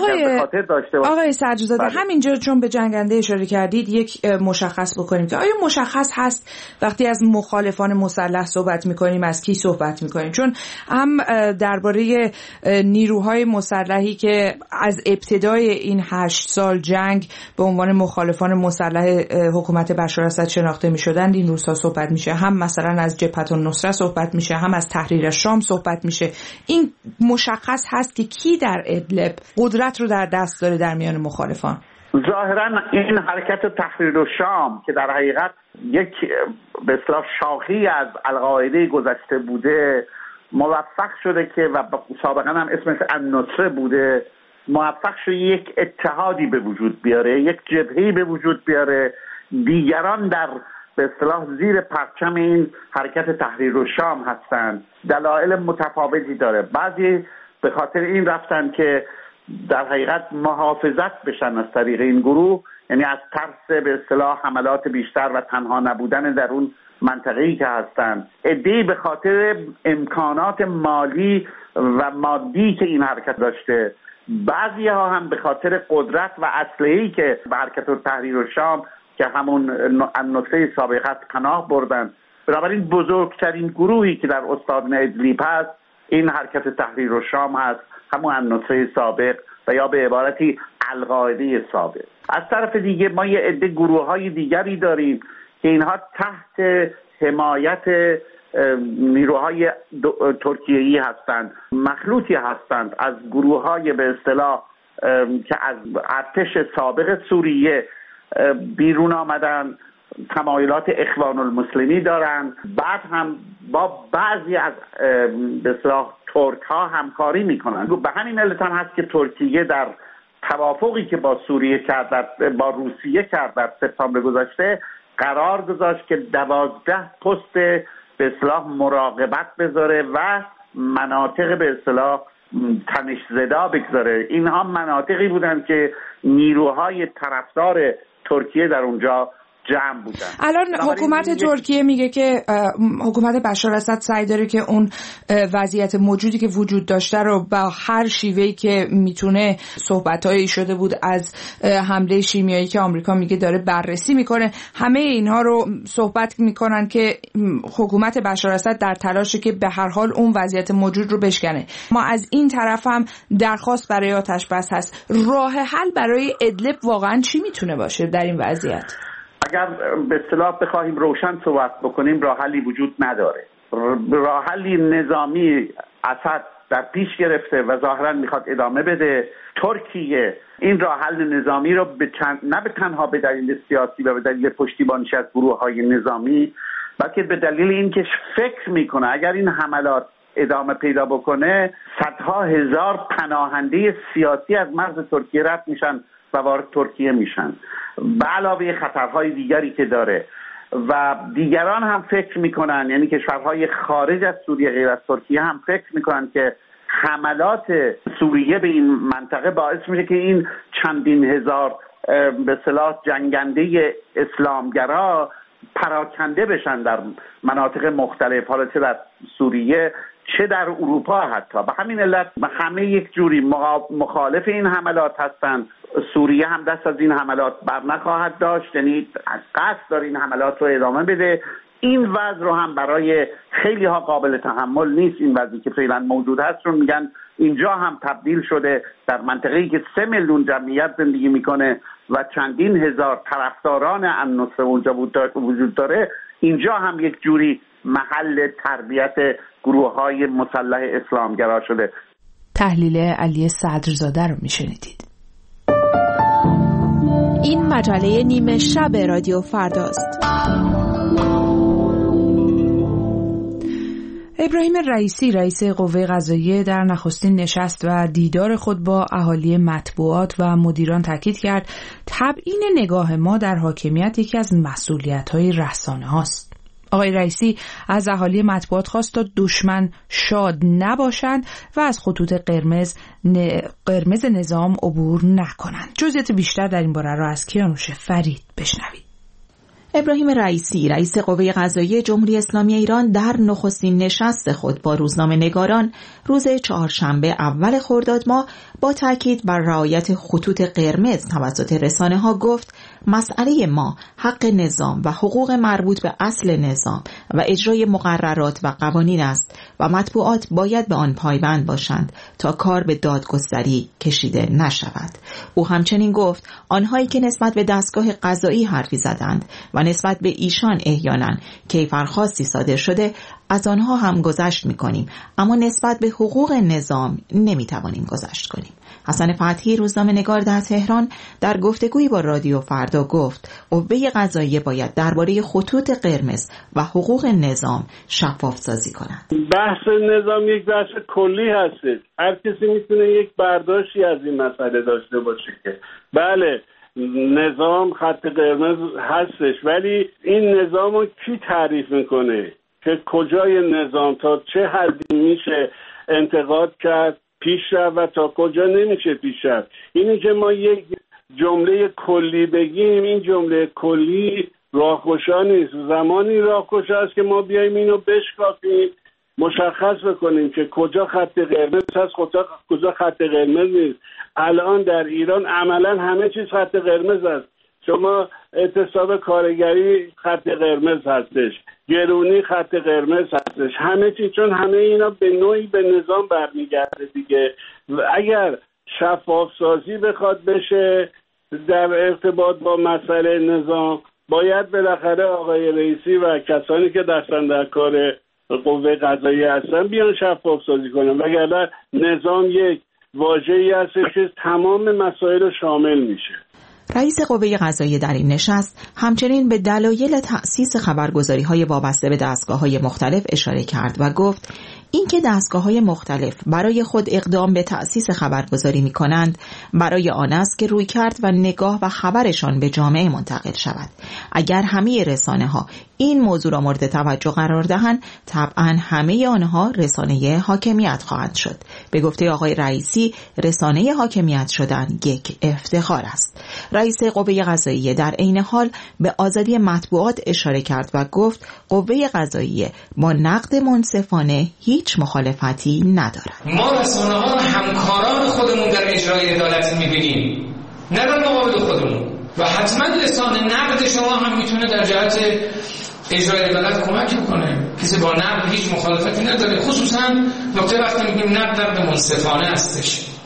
Speaker 1: آقای صدرزاده، همینجا چون به جنگنده اشاره کردید یک مشخص بکنیم که آیا مشخص هست وقتی از مخالفان مسلح صحبت میکنیم از کی صحبت میکنیم؟ چون هم درباره نیروهای مسلحی که از ابتدای این 8 سال جنگ به عنوان مخالفان مسلح حکومت بشار اسد شناخته میشدند این روزها صحبت میشه، هم مثلا از جبهة النصره صحبت میشه، هم از تحریر شام صحبت میشه. این مشخص هست که کی در ادلب قدرت رو در دست داره در میان مخالفان؟
Speaker 4: ظاهرا این حرکت تحریر شام که در حقیقت یک به اصطلاح شاخی از القاعده گذشته بوده موفق شده که و سابقا هم اسمش النصره بوده، موفق شده یک اتحادی به وجود بیاره، یک جبهه‌ای به وجود بیاره. دیگران در به اصطلاح زیر پرچم این حرکت تحریر شام هستند. دلایل متفاوتی داره. بعضی به خاطر این رفتن که در حقیقت محافظت بشن از طریق این گروه، یعنی از ترس به اصطلاح حملات بیشتر و تنها نبودن در اون منطقه‌ای که هستند. عده‌ای به خاطر امکانات مالی و مادی که این حرکت داشته، بعضی ها هم به خاطر قدرت و اسلحه‌ای که به حرکت تحریر شام که همون النصره سابقه پناه بردن. بنابراین بزرگترین گروهی که در استان ادلیب هست این حرکت تحریر شام هست، همون النصره سابق و یا به عبارتی القاعده سابق. از طرف دیگه ما یه عده گروه‌های دیگری داریم که اینها تحت حمایت نیروهای ترکیه‌ای هستند، مخلوطی هستند از گروه‌های به اصطلاح که از ارتش سابق سوریه بیرون آمدن، تمایلات اخوان المسلمی دارن، بعد هم با بعضی از به اصطلاح ترک ها همکاری میکنن. به همین علت هم هست که ترکیه در توافقی که با سوریه کرد، با روسیه کرد در سپتامبر گذشته، قرار گذاشت که 12 پست به اصطلاح مراقبت بذاره و مناطق به اصطلاح تنش زدا بگذاره. اینها مناطقی بودن که نیروهای طرفدار ترکیه در اونجا جمع بودن.
Speaker 1: الان حکومت ترکیه میگه که حکومت بشار اسد سعی داره که اون وضعیت موجودی که وجود داشته رو با هر شیوهی که میتونه، صحبتایی شده بود از حمله شیمیایی که آمریکا میگه داره بررسی میکنه، همه اینها رو صحبت میکنن که حکومت بشار اسد در تلاشه که به هر حال اون وضعیت موجود رو بشکنه. ما از این طرف هم درخواست برای آتش‌بس هست. راه حل برای ادلب واقعا چی میتونه باشه در این وضعیت؟
Speaker 4: اگر به اصطلاح بخوایم روشن صحبت بکنیم راه حلی وجود نداره. راه حلی نظامی اسد در پیش گرفته و ظاهرا میخواد ادامه بده. ترکیه این راه حل نظامی رو نه به تنها به دلیل سیاسی و به دلیل پشتیبانیش از گروه‌های نظامی، بلکه به دلیل اینکه فکر میکنه اگر این حملات ادامه پیدا بکنه صدها هزار پناهنده سیاسی از مرز ترکیه رد میشن و وارد ترکیه میشن، به علاوه خطرهای دیگری که داره. و دیگران هم فکر میکنن، یعنی کشورهای خارج از سوریه غیر از ترکیه هم فکر میکنن که حملات سوریه به این منطقه باعث میشه که این چندین هزار به اصطلاح جنگنده اسلامگرا پراکنده بشن در مناطق مختلف، حالا چه در سوریه چه در اروپا حتی. به همین علت همه یک جوری مخالف این حملات هستند. سوریه هم دست از این حملات بر نخواهد داشت، یعنی قصد داره این حملات رو ادامه بده. این وضع رو هم برای خیلی ها قابل تحمل نیست. این وضعی که فعلا موجود هست رو میگن اینجا هم تبدیل شده در منطقه‌ای که 3 میلیون جمعیت زندگی میکنه و چندین هزار طرفداران النصره اونجا وجود داره، اینجا هم یک جوری محل تربیت گروه‌های مسلح اسلامگرا شده.
Speaker 1: تحلیل علی صدرزاده رو میشنیدید.
Speaker 14: این مجله نیمه شب رادیو فرداست.
Speaker 1: ابراهیم رئیسی رئیس قوه قضاییه در نخستین نشست و دیدار خود با اهالی مطبوعات و مدیران تاکید کرد تبیین نگاه ما در حاکمیت یکی از مسئولیت‌های رسانه هاست. آقای رئیسی از اهالی مطبوعات خواست تا دشمن شاد نباشند و از خطوط قرمز نظام عبور نکنند. جزئیات بیشتر در این باره را از کیانوش فرید بشنوید.
Speaker 15: ابراهیم رئیسی رئیس قوه قضاییه جمهوری اسلامی ایران در نخستین نشست خود با روزنامه‌نگاران روز چهارشنبه اول خرداد ماه با تاکید بر رعایت خطوط قرمز توسط رسانه‌ها گفت مسئله ما حق نظام و حقوق مربوط به اصل نظام و اجرای مقررات و قوانین است و مطبوعات باید به آن پایبند باشند تا کار به دادگستری کشیده نشود. او همچنین گفت آنهایی که نسبت به دستگاه قضایی حرفی زدند و نسبت به ایشان احیانا کیفرخواستی صادر شده از آنها هم گذشت می‌کنیم، اما نسبت به حقوق نظام نمی‌توانیم گذشت کنیم. حسن فتحی روزنامه‌نگار در تهران در گفتگویی با رادیو فردا گفت قوه قضاییه باید درباره خطوط قرمز و حقوق نظام شفاف سازی کند.
Speaker 5: بحث نظام یک بحث کلی هست. هر کسی میتونه یک برداشتی از این مسئله داشته باشه که بله نظام خط قرمز هستش، ولی این نظام رو کی تعریف میکنه که کجای نظام تا چه حدی میشه انتقاد کرد پیش رفت و تا کجا نمیشه پیش رفت. اینی که ما یک جمله کلی بگیم، این جمله کلی راهگشا نیست. زمانی راهگشا است که ما بیایم اینو بشکافیم، مشخص بکنیم که کجا خط قرمز هست، کجا خط قرمز نیست. الان در ایران عملا همه چیز خط قرمز است. شما اعتصاب کارگری خط قرمز هستش، گرونی خط قرمز هستش، همه چیز، چون همه اینا به نوعی به نظام برمیگرده دیگه. اگر شفاف سازی بخواد بشه در ارتباط با مسئله نظام، باید بالاخره آقای رئیسی و کسانی که دستن در کار قوه قضاییه هستن بیان شفاف سازی کنن، وگرنه نظام یک واژه‌ای هست که تمام مسائل رو شامل میشه.
Speaker 15: رئیس قوه قضاییه در این نشست همچنین به دلایل تأسیس خبرگزاری‌های وابسته به دستگاه‌های مختلف اشاره کرد و گفت اینکه دستگاه‌های مختلف برای خود اقدام به تأسیس خبرگزاری می‌کنند برای آن است که رویکرد و نگاه و خبرشان به جامعه منتقل شود. اگر همه رسانه‌ها این موضوع را مورد توجه قرار دهند، طبعاً همه آنها رسانه حاکمیت خواهند شد. به گفته آقای رئیسی، رسانه حاکمیت شدن یک افتخار است. رئیس قوه قضاییه در عین حال به آزادی مطبوعات اشاره کرد و گفت قوه قضاییه با نقد منصفانه هیچ مخالفتی ندارد.
Speaker 16: ما رسانه‌ها همکاران خودمون در اجرای عدالت می‌بینیم، نه در مقابل خودمون، و حتما لسان نقد شما هم میتونه در جهت اجرای عدالت کمک بکنه. کسی با نقد هیچ مخالفتی نداره، خصوصا نکته وقتی میگیم نقد منصفانه هستش.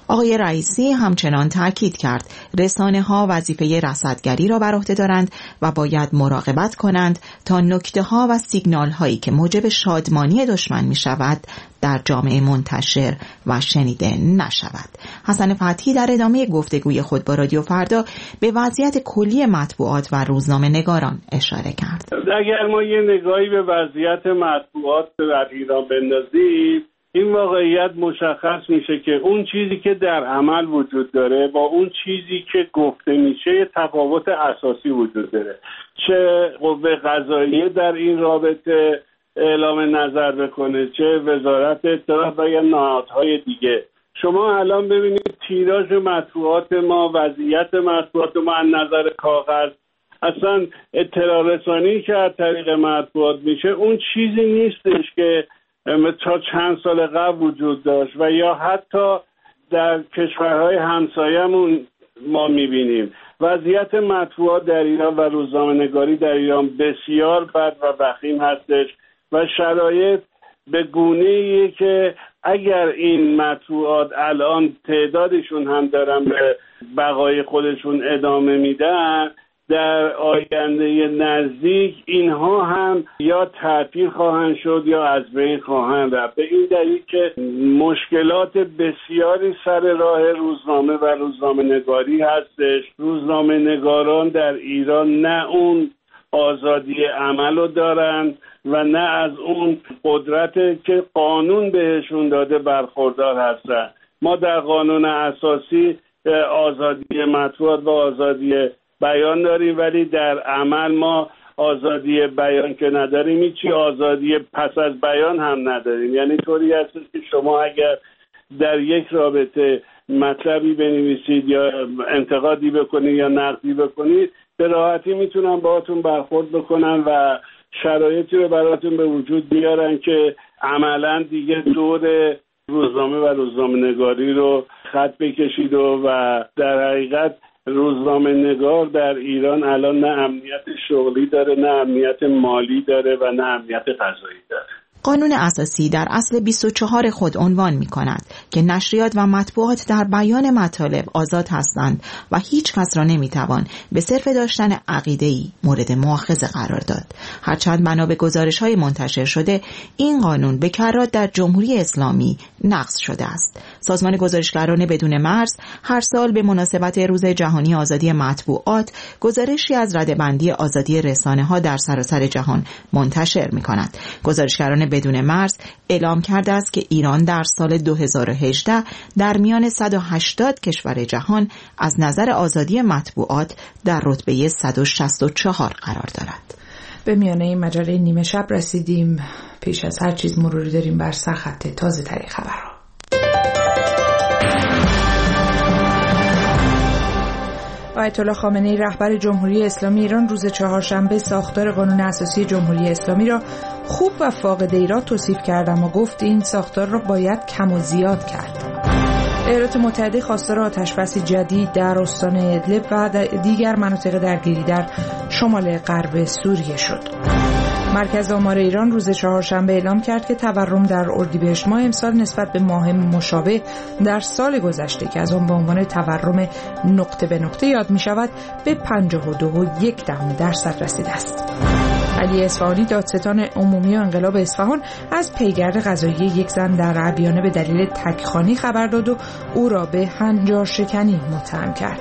Speaker 15: آقای رئیسی همچنان تاکید کرد رسانه‌ها وظیفه رصدگری را بر عهده دارند و باید مراقبت کنند تا نکته‌ها و سیگنال‌هایی که موجب شادمانی دشمن می‌شود در جامعه منتشر و شنیده نشود. حسن فتحی در ادامه گفتگوی خود با رادیو فردا به وضعیت کلی مطبوعات و روزنامه‌نگاران اشاره کرد.
Speaker 5: اگر ما یه نگاهی به وضعیت مطبوعات در ایران بندازیم، این واقعیت مشخص میشه که اون چیزی که در عمل وجود داره با اون چیزی که گفته میشه یه تفاوت اساسی وجود داره. چه قوه قضاییه در این رابطه اعلام نظر بکنه، چه وزارت اطلاعات و یا نهادهای دیگه. شما الان ببینید تیراژ مطبوعات ما، وضعیت مطبوعات ما از نظر کاغذ، اصلا اطلاع رسانی که از طریق مطبوعات میشه اون چیزی نیستش که تا چند سال قبل وجود داشت و یا حتی در کشورهای همسایه‌مون ما میبینیم. وضعیت مطبوعات در ایران و روزنامه‌نگاری در ایران بسیار بد و وخیم هستش و شرایط به گونه‌ایه که اگر این مطبوعات الان تعدادشون هم دارن به بقای خودشون ادامه میدن، در آینده نزدیک اینها هم یا تعطیل خواهند شد یا از بین خواهند رفت. به این دلیل که مشکلات بسیاری سر راه روزنامه و روزنامه‌نگاری هستش. روزنامه‌نگاران در ایران نه اون آزادی عمل رو دارن و نه از اون قدرت که قانون بهشون داده برخوردار هستن. ما در قانون اساسی آزادی مطبوعات و آزادی بیان داریم، ولی در عمل ما آزادی بیان که نداریم، هیچی آزادی پس از بیان هم نداریم. یعنی طوری هست که شما اگر در یک رابطه مطلبی بنویسید یا انتقادی بکنید یا نقدی بکنید، به راحتی میتونن باهاتون برخورد بکنن و شرایطی رو براتون به وجود بیارن که عملا دیگه دور روزنامه و روزنامه‌نگاری رو خط بکشید و در حقیقت روزنامه‌نگار در ایران الان نه امنیت شغلی داره، نه امنیت مالی داره و نه امنیت غذایی داره.
Speaker 15: قانون اساسی در اصل 24 خود عنوان می کند که نشریات و مطبوعات در بیان مطالب آزاد هستند و هیچ کس را نمی توان به صرف داشتن عقیده‌ای مورد مؤاخذه قرار داد. هرچند بنا به گزارش‌های منتشر شده این قانون به کرات در جمهوری اسلامی نقض شده است. سازمان گزارشگران بدون مرز هر سال به مناسبت روز جهانی آزادی مطبوعات گزارشی از رده‌بندی آزادی رسانه‌ها در سراسر جهان منتشر می کند. گزارشگران بدون مرز اعلام کرده است که ایران در سال 2018 در میان 180 کشور جهان از نظر آزادی مطبوعات در رتبه 164 قرار دارد.
Speaker 1: به میانه این مجله نیمه شب رسیدیم. پیش از هر چیز مروری داریم بر سرخط تازه ترین خبرها. آیت الله خامنه‌ای رهبر جمهوری اسلامی ایران روز چهارشنبه ساختار قانون اساسی جمهوری اسلامی را خوب و فاقد ایراد توصیف کرد، اما گفت این ساختار را باید کم و زیاد کرد. ایالات متحده خواستار آتشبسی جدید در استان ادلب و دیگر مناطق درگیری در شمال غرب سوریه شد. مرکز آمار ایران روز چهارشنبه اعلام کرد که تورم در اردیبهشت ماه امسال نسبت به ماه مشابه در سال گذشته که از آن به عنوان تورم نقطه به نقطه یاد می شود به 52.1% رسیده است. علی اصفهانی دادستان عمومی انقلاب اصفهان از پیگرد قضایی یک زن در عبیانه به دلیل تکخوانی خبر داد و او را به هنجار شکنی متهم کرد.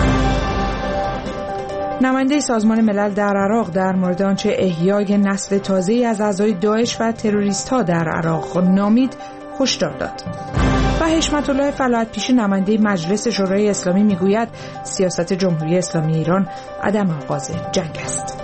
Speaker 1: نماینده سازمان ملل در عراق در مورد آنچه احیای نسل تازه‌ای از اعضای داعش و تروریست‌ها در عراق نامید هشدار داد. و حشمت الله فلاحت پیشی نماینده مجلس شورای اسلامی میگوید سیاست جمهوری اسلامی ایران عدم آغاز جنگ است.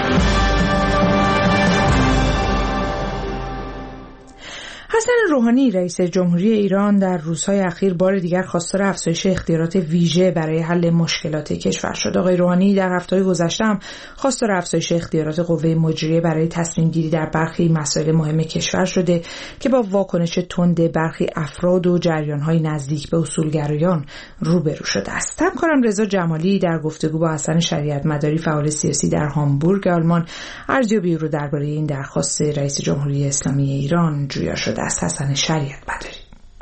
Speaker 1: حسن روحانی رئیس جمهوری ایران در روزهای اخیر بار دیگر خواستار افزایش اختیارات ویژه برای حل مشکلات کشور شد. آقای روحانی در هفته‌های گذشته هم خواستار افزایش اختیارات قوه مجریه برای تصمیم گیری در برخی مسائل مهم کشور شده که با واکنش تند برخی افراد و جریان‌های نزدیک به اصولگرایان روبرو شده است. همکارم رضا جمالی در گفتگو با حسن شریعت مداری فعال سیاسی در هامبورگ آلمان ارزیابی رو درباره این درخواست رئیس جمهوری اسلامی ایران جویا شده است. حسن شریعت مداری: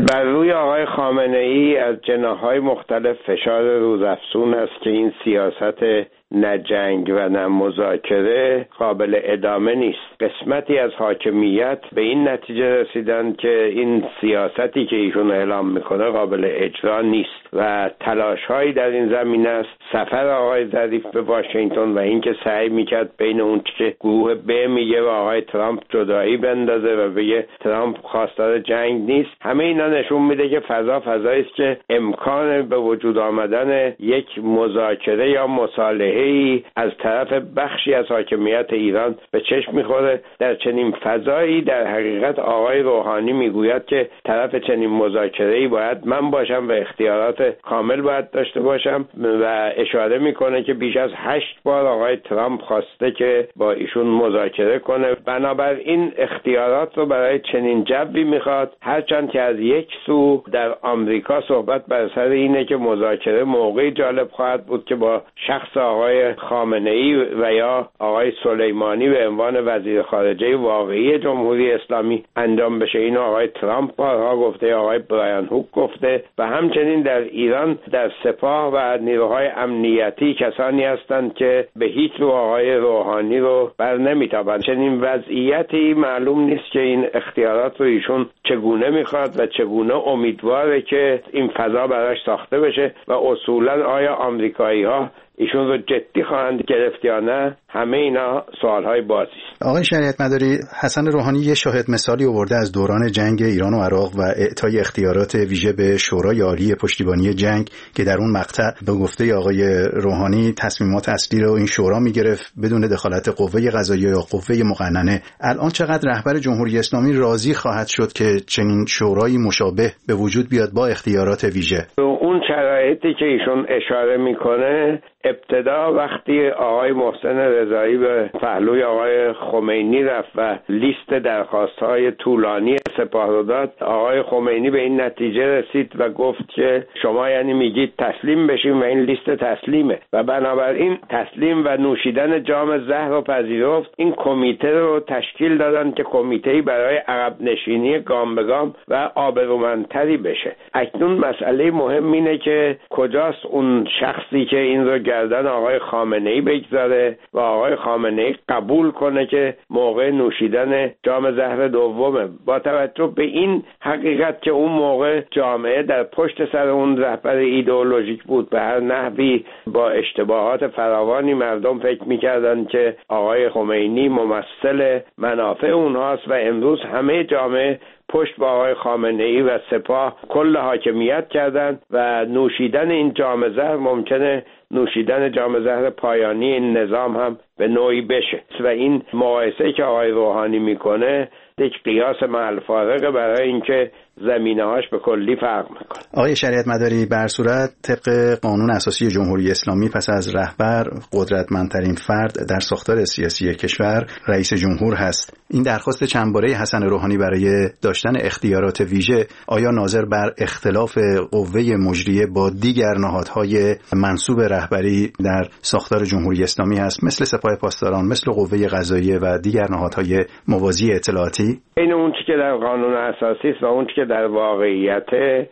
Speaker 17: بر روی آقای خامنه‌ای از جناح‌های مختلف فشار روزافزون است که این سیاست نه جنگ و نه مذاکره قابل ادامه نیست. قسمتی از حاکمیت به این نتیجه رسیدن که این سیاستی که ایشون اعلام میکنه قابل اجرا نیست و تلاش‌هایی در این زمینه است. سفر آقای ظریف به واشنگتن و اینکه سعی میکرد بین اون که گروه ب میگه و آقای ترامپ جدایی بندازه و بگه ترامپ خواستار جنگ نیست، همه اینا نشون میده که فضایی است که امکان به وجود آمدن یک مذاکره یا مصالحه از طرف بخشی از حاکمیت ایران به چشم میخوره. در چنین فضایی در حقیقت آقای روحانی میگوید که طرف چنین مذاکره‌ای باید من باشم و اختیارات کامل باید داشته باشم و اشاره میکنه که بیش از 8 بار آقای ترامپ خواسته که با ایشون مذاکره کنه. بنابراین اختیارات رو برای چنین جوی میخواد، هرچند که از یک سو در آمریکا صحبت بر سر اینه که مذاکره موقعی جالب خواهد بود که با شخص آقای خامنه‌ای و یا آقای سلیمانی به عنوان وزیر خارجه واقعی جمهوری اسلامی انجام بشه. اینو آقای ترامپ بارها گفته، آقای برایان هوک گفته و همچنین در ایران در سپاه و نیروهای امنیتی کسانی هستند که به هیچ رو آقای روحانی رو بر نمیتابند. چنین وضعیتی معلوم نیست که این اختیارات رو ایشون چگونه میخواد و چگونه امیدواره که این فضا براش ساخته بشه و اصولا آیا آمریکایی ها ایشون رو جدی خواهند گرفت یا نه، همه اینا سوالهای بازی است.
Speaker 2: آقای شریعت مداری، حسن روحانی یه شاهد مثالی آورده از دوران جنگ ایران و عراق و اعطای اختیارات ویژه به شورای عالی پشتیبانی جنگ که در اون مقطع به گفته آقای روحانی تصمیمات اصلی رو این شورا میگرفت بدون دخالت قوه قضاییه یا قوه مقننه. الان چقدر رهبر جمهوری اسلامی راضی خواهد شد که چنین شورایی مشابه به وجود بیاد با اختیارات ویژه؟
Speaker 17: اون شرایطی که ایشون اشاره میکنه ابتدا وقتی آقای محسن رضایی به پهلوی آقای خمینی رفت و لیست درخواست‌های طولانی سپاه رو داد، آقای خمینی به این نتیجه رسید و گفت که شما یعنی میگید تسلیم بشیم و این لیست تسلیمه و بنابراین تسلیم و نوشیدن جام زهر رو پذیرفت. این کمیته رو تشکیل دادن که کمیته‌ای برای عقب نشینی گام به گام و آبرومندتری بشه. اکنون مسئله مهم اینه که کجاست اون شخصی که این رو گردن آقای خامنه‌ای بگذاره و آقای خامنه‌ای قبول کنه که موقع نوشیدن جام زهر دومه، با توجه به این حقیقت که اون موقع جامعه در پشت سر اون رهبر ایدئولوژیک بود. به هر نحوی با اشتباهات فراوانی مردم فکر می‌کردن که آقای خمینی ممثل منافع اونهاست و امروز همه جامعه پشت با آقای خامنه‌ای و سپاه کل حاکمیت کردن و نوشیدن این جام زهر ممکنه نوشیدن جام زهر پایانی این نظام هم به نوعی بشه و این مقایسه که آقای روحانی میکنه یک قیاس مع فارقه برای اینکه زمینه‌هاش به کلی فرق میکنه.
Speaker 2: آقای شریعت مداری، بر صورت طبق قانون اساسی جمهوری اسلامی پس از رهبر قدرتمندترین فرد در ساختار سیاسی کشور رئیس جمهور هست. این درخواست چندباره حسن روحانی برای داشتن اختیارات ویژه آیا ناظر بر اختلاف قوه مجریه با دیگر نهادهای منسوب رهبری در ساختار جمهوری اسلامی هست، مثل سپاه پاسداران، مثل قوه قضاییه و دیگر نهادهای موازی اطلاعاتی؟
Speaker 17: این اون چیزی که در قانون اساسی است و اون چیزی که در واقعیت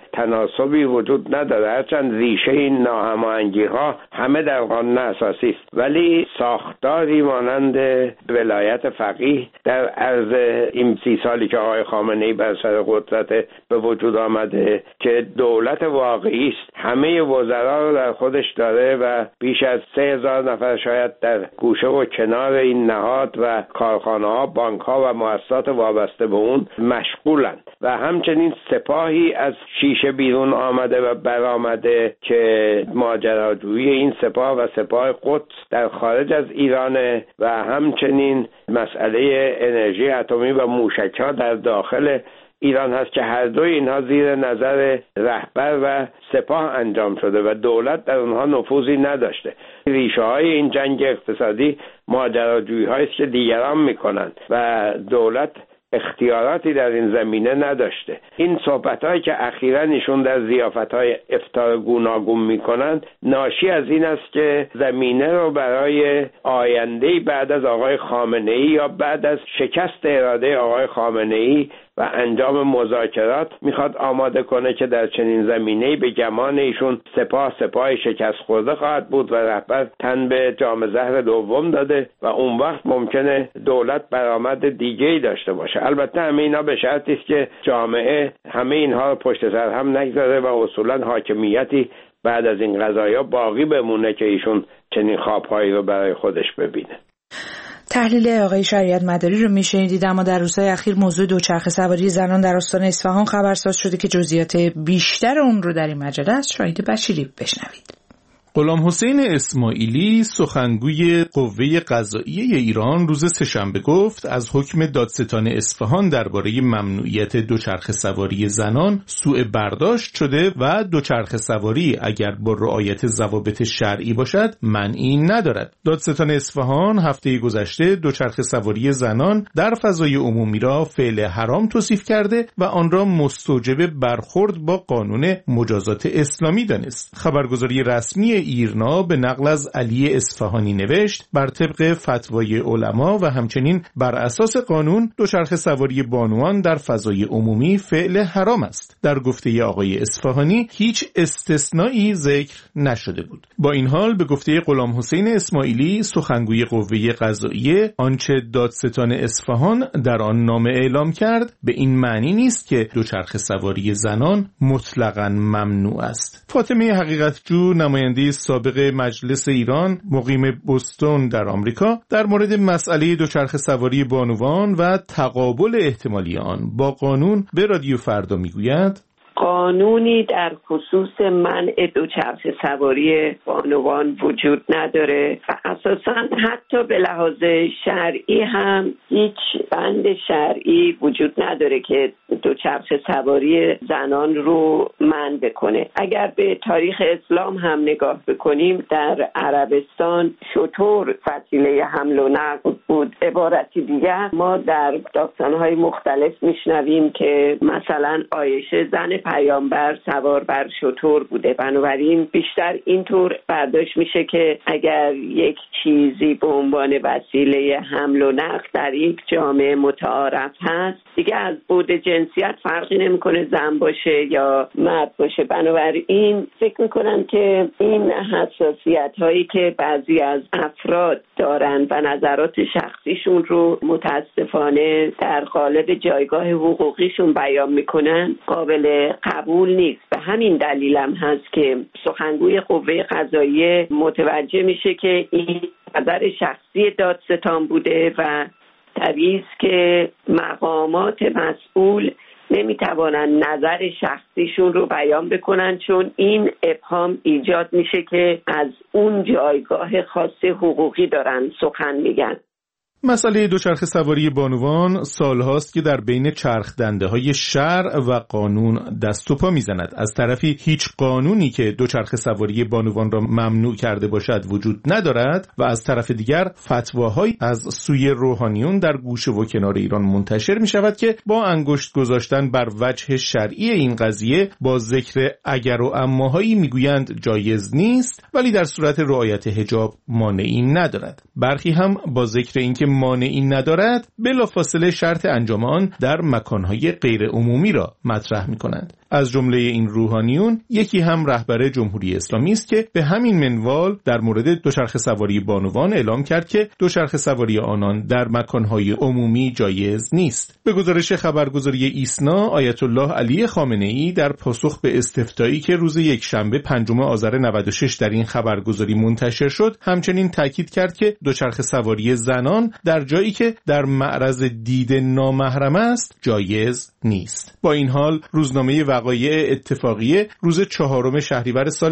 Speaker 17: تناسبی وجود نداره، هرچند ریشه این ناهماهنگی‌ها همه در قانون اساسی است، ولی ساختاری مانند ولایت فقیه در عرض این 30 سالی که آقای خامنه‌ای بر سر قدرت به وجود آمده که دولت واقعی است، همه وزرا رو در خودش داره و بیش از 3000 نفر شاید در گوشه و کنار این نهاد و کارخانه‌ها، بانک‌ها و مؤسسات وابسته به اون مشغولند و همچنین سپاهی از شیشه بیرون آمده و برآمده که ماجراجویی این سپاه و سپاه قدس در خارج از ایرانه و همچنین مسئله انرژی اتمی و موشک‌ها در داخل ایران هست که هر دوی اینها زیر نظر رهبر و سپاه انجام شده و دولت در اونها نفوذی نداشته. ریشه های این جنگ اقتصادی ماجراجویی هاییست که دیگران میکنند و دولت اختیاراتی در این زمینه نداشته. این صحبت‌هایی که اخیراً ایشون در ضیافت‌های افطار گوناگون می‌کنند ناشی از این است که زمینه رو برای آینده‌ای بعد از آقای خامنه‌ای یا بعد از شکست اراده آقای خامنه‌ای و انجام مذاکرات میخواد آماده کنه که در چنین زمینه‌ای به گمان ایشون سپاه شکست خورده خواهد بود و رهبر تن به جام زهر دوم داده و اون وقت ممکنه دولت برآمد دیگه‌ای داشته باشه. البته همه اینا به شرطی است که جامعه همه اینها رو پشت سر هم نگذاره و اصولا حاکمیتی بعد از این قضایا باقی بمونه که ایشون چنین خوابهایی رو برای خودش ببینه.
Speaker 1: تحلیل آقای شریعت مداری رو میشنیدید. اما در روزهای اخیر موضوع دوچرخه سواری زنان در استان اصفهان خبرساز شده که جزئیات بیشتر اون رو در این مجله از شاهین بشیری بشنوید.
Speaker 18: غلامحسین اسماعیلی سخنگوی قوه قضاییه ایران روز سه‌شنبه گفت از حکم دادستان اصفهان درباره ممنوعیت دوچرخه سواری زنان سوء برداشت شده و دوچرخه سواری اگر با رعایت ضوابط شرعی باشد مانعی ندارد. دادستان اصفهان هفته گذشته دوچرخه سواری زنان در فضای عمومی را فعل حرام توصیف کرده و آن را مستوجب برخورد با قانون مجازات اسلامی دانست. خبرگزاری رسمی ایرنا به نقل از علی اصفهانی نوشت بر طبق فتوای علما و همچنین بر اساس قانون دوچرخه سواری بانوان در فضای عمومی فعل حرام است. در گفته آقای اصفهانی هیچ استثنایی ذکر نشده بود. با این حال به گفته غلامحسین اسماعیلی سخنگوی قوه قضاییه آنچه دادستان اصفهان در آن نامه اعلام کرد به این معنی نیست که دوچرخه سواری زنان مطلقاً ممنوع است. فاطمه حقیقتجو نماینده سابق مجلس ایران مقیم بوستون در آمریکا در مورد مسئله دوچرخه سواری بانوان و تقابل احتمالی آن با قانون به رادیو فردا میگوید
Speaker 19: قانونی در خصوص منع دوچرخه سواری بانوان وجود نداره و اساساً حتی به لحاظ شرعی هم هیچ بند شرعی وجود نداره که دوچرخه سواری زنان رو منع بکنه. اگر به تاریخ اسلام هم نگاه بکنیم در عربستان شتر وسیله حمل و نقل بود. عبارتی دیگر ما در داستان‌های مختلف میشنویم که مثلا عایشه زن پیامبر سوار بر شتر بوده. بنابراین بیشتر اینطور برداشت میشه که اگر یک چیزی به عنوان وسیله حمل و نقل در یک جامعه متعارف هست دیگه از بعد جنسیت فرقی نمیکنه زن باشه یا مرد باشه. بنابراین فکر میکنم که این حساسیت هایی که بعضی از افراد دارن و نظرات شخصیشون رو متاسفانه در قالب جایگاه حقوقیشون بیان میکنن قابل قبول نیست. به همین دلیلم هست که سخنگوی قوه قضاییه متوجه میشه که این نظر شخصی دادستان بوده و طبیعی است که مقامات مسئول نمیتوانن نظر شخصیشون رو بیان بکنن چون این ابهام ایجاد میشه که از اون جایگاه خاص حقوقی دارن سخن میگن.
Speaker 18: مسئله دوچرخه سواری بانوان سالهاست که در بین چرخ دنده های شرع و قانون دست و پا میزند. از طرفی هیچ قانونی که دوچرخه سواری بانوان را ممنوع کرده باشد وجود ندارد و از طرف دیگر فتواهایی از سوی روحانیون در گوشه و کنار ایران منتشر می شود که با انگشت گذاشتن بر وجه شرعی این قضیه با ذکر اگر و اماهایی میگویند جایز نیست ولی در صورت رعایت حجاب مانعی ندارد. برخی هم با ذکر اینکه مانعی ندارد بلافاصله شرط انجام آن در مکانهای غیر عمومی را مطرح می کنند. از جمله این روحانیون یکی هم رهبر جمهوری اسلامی است که به همین منوال در مورد دوچرخه سواری بانوان اعلام کرد که دوچرخه سواری آنان در مکانهای عمومی جایز نیست. به گزارش خبرگزاری ایسنا آیت الله علی خامنه‌ای در پاسخ به استفتایی که روز یکشنبه 5 آذر 96 در این خبرگزاری منتشر شد همچنین تاکید کرد که دوچرخه سواری زنان در جایی که در معرض دید نامحرم است جایز نیست. با این حال روزنامه وقایع اتفاقیه روز 4 شهریور سال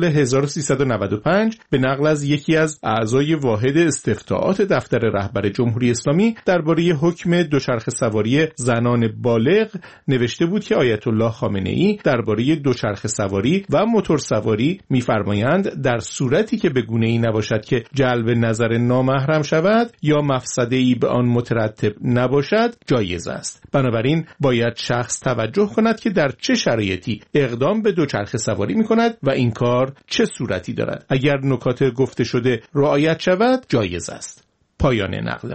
Speaker 18: 1395 به نقل از یکی از اعضای واحد استفتاءات دفتر رهبر جمهوری اسلامی درباره حکم دوچرخه سواری زنان بالغ نوشته بود که آیت الله خامنه‌ای درباره دوچرخه سواری و موتور سواری می‌فرمایند در صورتی که به گونه‌ای نباشد که جلب نظر نامحرم شود یا مفسده‌ای به آن مترتب نباشد جایز است. بنابراین باید شخص توجه کند که در چه شرایطی اقدام به دوچرخه سواری می‌کند و این کار چه صورتی دارد. اگر نکات گفته شده رعایت شود جایز است. پایان نقل قول.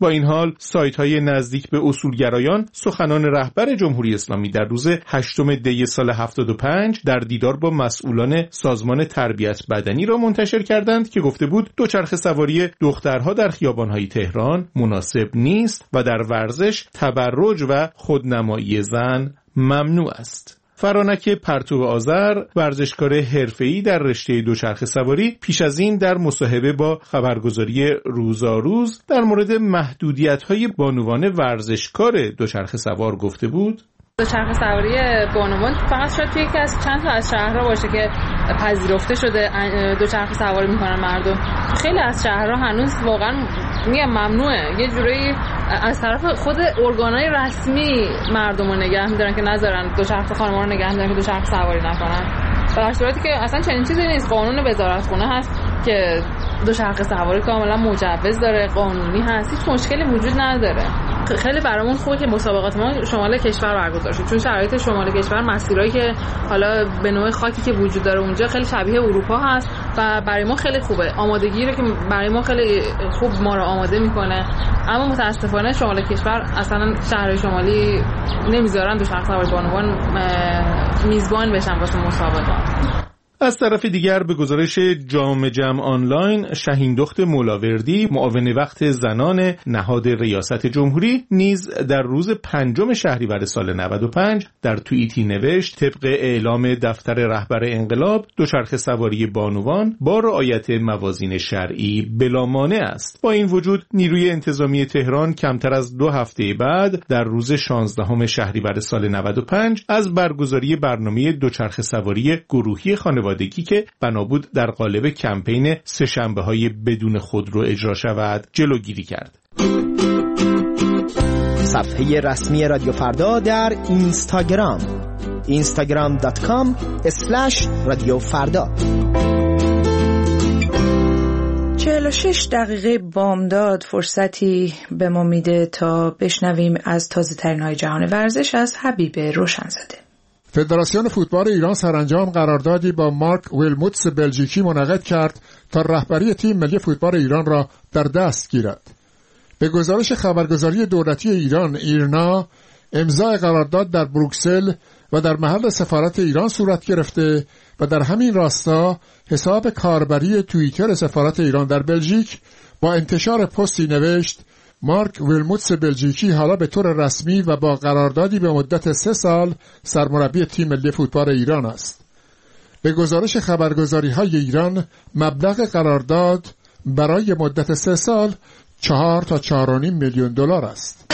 Speaker 18: با این حال سایت‌های نزدیک به اصولگرایان سخنان رهبر جمهوری اسلامی در روز 8 دی سال 75 در دیدار با مسئولان سازمان تربیت بدنی را منتشر کردند که گفته بود دوچرخه سواری دخترها در خیابان‌های تهران مناسب نیست و در ورزش تبرج و خودنمایی زن ممنوع است. فرانک پرتو آذر، ورزشکار حرفه‌ای در رشته دوچرخه سواری، پیش از این در مصاحبه با خبرگزاری روزاروز در مورد محدودیت‌های بانوان ورزشکار دوچرخه سوار گفته بود:
Speaker 20: دوچرخه سواری بانوان فقط شاید یکی از چند تا از شهرها باشه که پذیرفته شده دوچرخه سواری میکنن مردم. خیلی از شهرها هنوز واقعا میگم ممنوعه. یه جوری از طرف خود ارگانهای رسمی مردم رو نگه میدارن که نذارن دوچرخه خانم‌ها رو نگه میدارن که دوچرخه سواری نکنن، در صورتی که اصلا چنین چیزی نیست. قانون وزارتخونه هست که دوچرخه سواری کاملا مجوز داره، قانونی هست، هیچ مشکلی وجود نداره. خیلی برامون خوبه که مسابقات ما شمال کشور برگزار شد، چون شرایط شمال کشور مسیرایی که حالا به نوع خاکی که وجود داره اونجا خیلی شبیه اروپا هست و برای ما خیلی خوبه. آمادگی رو که برای ما خیلی خوب ما رو آماده میکنه. اما متاسفانه شمال کشور اصلا شهرهای شمالی نمیذارن دوچرخه سواری بانوان میزبان بشن واسه مسابقات.
Speaker 18: از طرف دیگر به گزارش جامجم آنلاین، شهیندخت مولاوردی، معاون وقت زنان نهاد ریاست جمهوری، نیز در روز 5 شهریور سال 95 در توییتی نوشت: طبق اعلام دفتر رهبر انقلاب، دوچرخه سواری بانوان با رعایت موازین شرعی بلا مانع است. با این وجود نیروی انتظامی تهران کمتر از 2 هفته بعد در روز 16 شهریور سال 95 از برگزاری برنامه دوچرخه سواری گروهی خانوادگی که بنا بود در قالب کمپین سه‌شنبه‌های بدون خودرو اجرا شود جلوگیری کرد.
Speaker 21: صفحه رسمی رادیو فردا در اینستاگرام instagram.com/رادیو فردا.
Speaker 1: 46 دقیقه بامداد فرصتی به ما میده تا بشنویم از تازه ترین های جهان ورزش از حبیب روشنزاده.
Speaker 22: فدراسیون فوتبال ایران سرانجام قراردادی با مارک ویلموتس بلژیکی منعقد کرد تا رهبری تیم ملی فوتبال ایران را در دست گیرد. به گزارش خبرگزاری دولتی ایران ایرنا، امضای قرارداد در بروکسل و در محل سفارت ایران صورت گرفته و در همین راستا حساب کاربری توییتر سفارت ایران در بلژیک با انتشار پستی نوشت: مارک ویلموتس بلژیکی حالا به طور رسمی و با قراردادی به مدت 3 سال سرمربی تیم ملی فوتبال ایران است. به گزارش خبرگزاری‌های ایران، مبلغ قرارداد برای مدت 3 سال 4 تا 4.5 میلیون دلار است.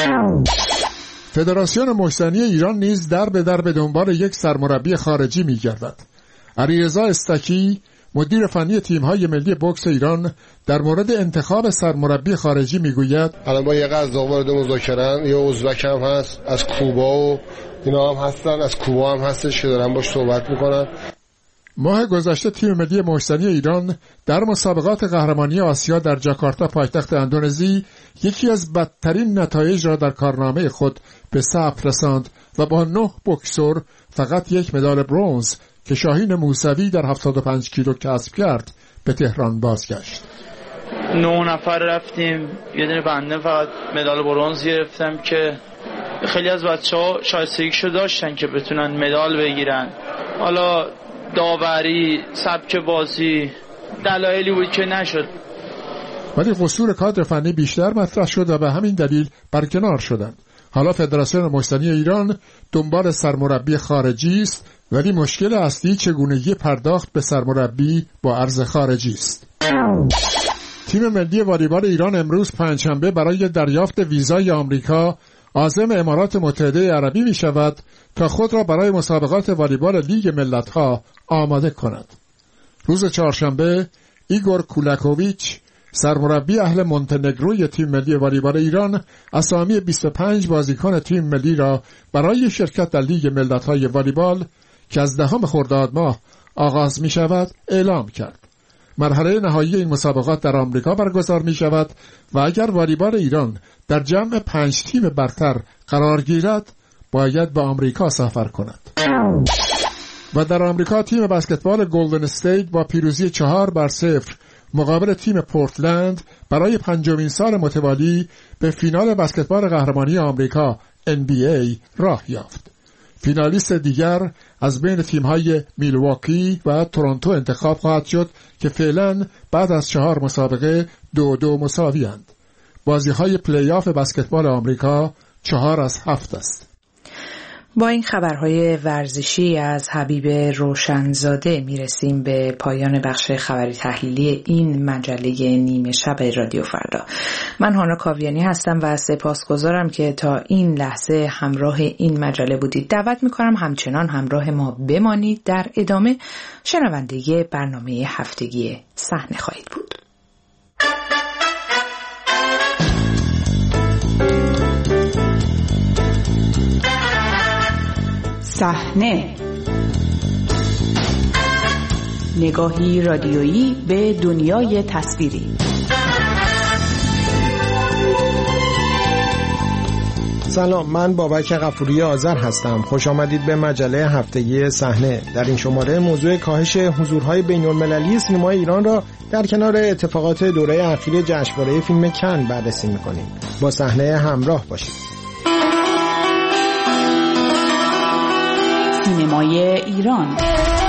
Speaker 22: فدراسیون محسنی ایران نیز در به دنبال یک سرمربی خارجی می‌گردد. علیرضا استکی، مدیر فنی تیم‌های ملی بوکس ایران، در مورد انتخاب سرمربی خارجی میگوید:
Speaker 23: الان با یه قزاق وارد مذاکره‌ام، یه ازبک هم هست، از کوبا و اینا هم هستن، از کوبا هم هستش که دارن باش صحبت میکنن.
Speaker 22: ماه گذشته تیم ملی محسنی ایران در مسابقات قهرمانی آسیا در جاکارتا پایتخت اندونزی یکی از بدترین نتایج را در کارنامه خود به ثبت رساند و با 9 بوکسور فقط 1 مدال برنز که شاهین موسوی در 75 کیلو کسب کرد به تهران بازگشت.
Speaker 24: 9 نفر رفتیم، یه دونه بنده فقط مدال برنز گرفتم که خیلی از بچه‌ها شایستگیشو داشتن که بتونن مدال بگیرن. حالا داوری، سبک بازی، دلایلی بود که نشد.
Speaker 22: ولی قصور کادر فنی بیشتر مطرح شد و به همین دلیل برکنار شدند. حالا فدراسیون محسنی ایران دنبال سرمربی خارجی است، ولی مشکل اصلی چگونگی پرداخت به سرمربی با ارز خارجی است. تیم ملی والیبال ایران امروز پنجشنبه برای دریافت ویزای آمریکا عازم امارات متحده عربی می شود تا خود را برای مسابقات والیبال لیگ ملت‌ها آماده کند. روز چهارشنبه ایگور کولاکوویچ، سرمربی اهل مونتنگروی تیم ملی والیبال ایران، اسامی 25 بازیکن تیم ملی را برای شرکت در لیگ ملت‌های والیبال که از 10 خرداد ماه آغاز می شود اعلام کرد. مرحله نهایی این مسابقات در آمریکا برگزار می شود و اگر والیبال ایران در جمع 5 تیم برتر قرار گیرد باید به آمریکا سفر کند. و در آمریکا تیم بسکتبال گلدن استیت با پیروزی 4-0 مقابل تیم پورتلند برای 5مین سال متوالی به فینال بسکتبال قهرمانی آمریکا NBA راه یافت. فینالیست دیگر از بین تیم‌های میلواکی و تورنتو انتخاب خواهد شد که فعلا بعد از 4 مسابقه 2-2 مساوی‌اند. بازی‌های پلی‌آف بسکتبال آمریکا 4 از 7 است.
Speaker 1: با این خبرهای ورزشی از حبیب روشنزاده میرسیم به پایان بخش خبری تحلیلی این مجله نیمه شب رادیو فردا. من هانا کاویانی هستم و سپاسگزارم که تا این لحظه همراه این مجله بودید. دعوت میکنم همچنان همراه ما بمانید. در ادامه شنونده برنامه هفتگی صحنه خواهید بود.
Speaker 14: صحنه، نگاهی رادیویی به دنیای تصویری.
Speaker 21: سلام، من بابک غفوری آذر هستم. خوش آمدید به مجله هفتگی صحنه. در این شماره موضوع کاهش حضورهای بین‌المللی سینمای ایران را در کنار اتفاقات دوره اخیر جشنواره فیلم کن بررسی می‌کنیم. با صحنه همراه باشید.
Speaker 14: سینمای ایران.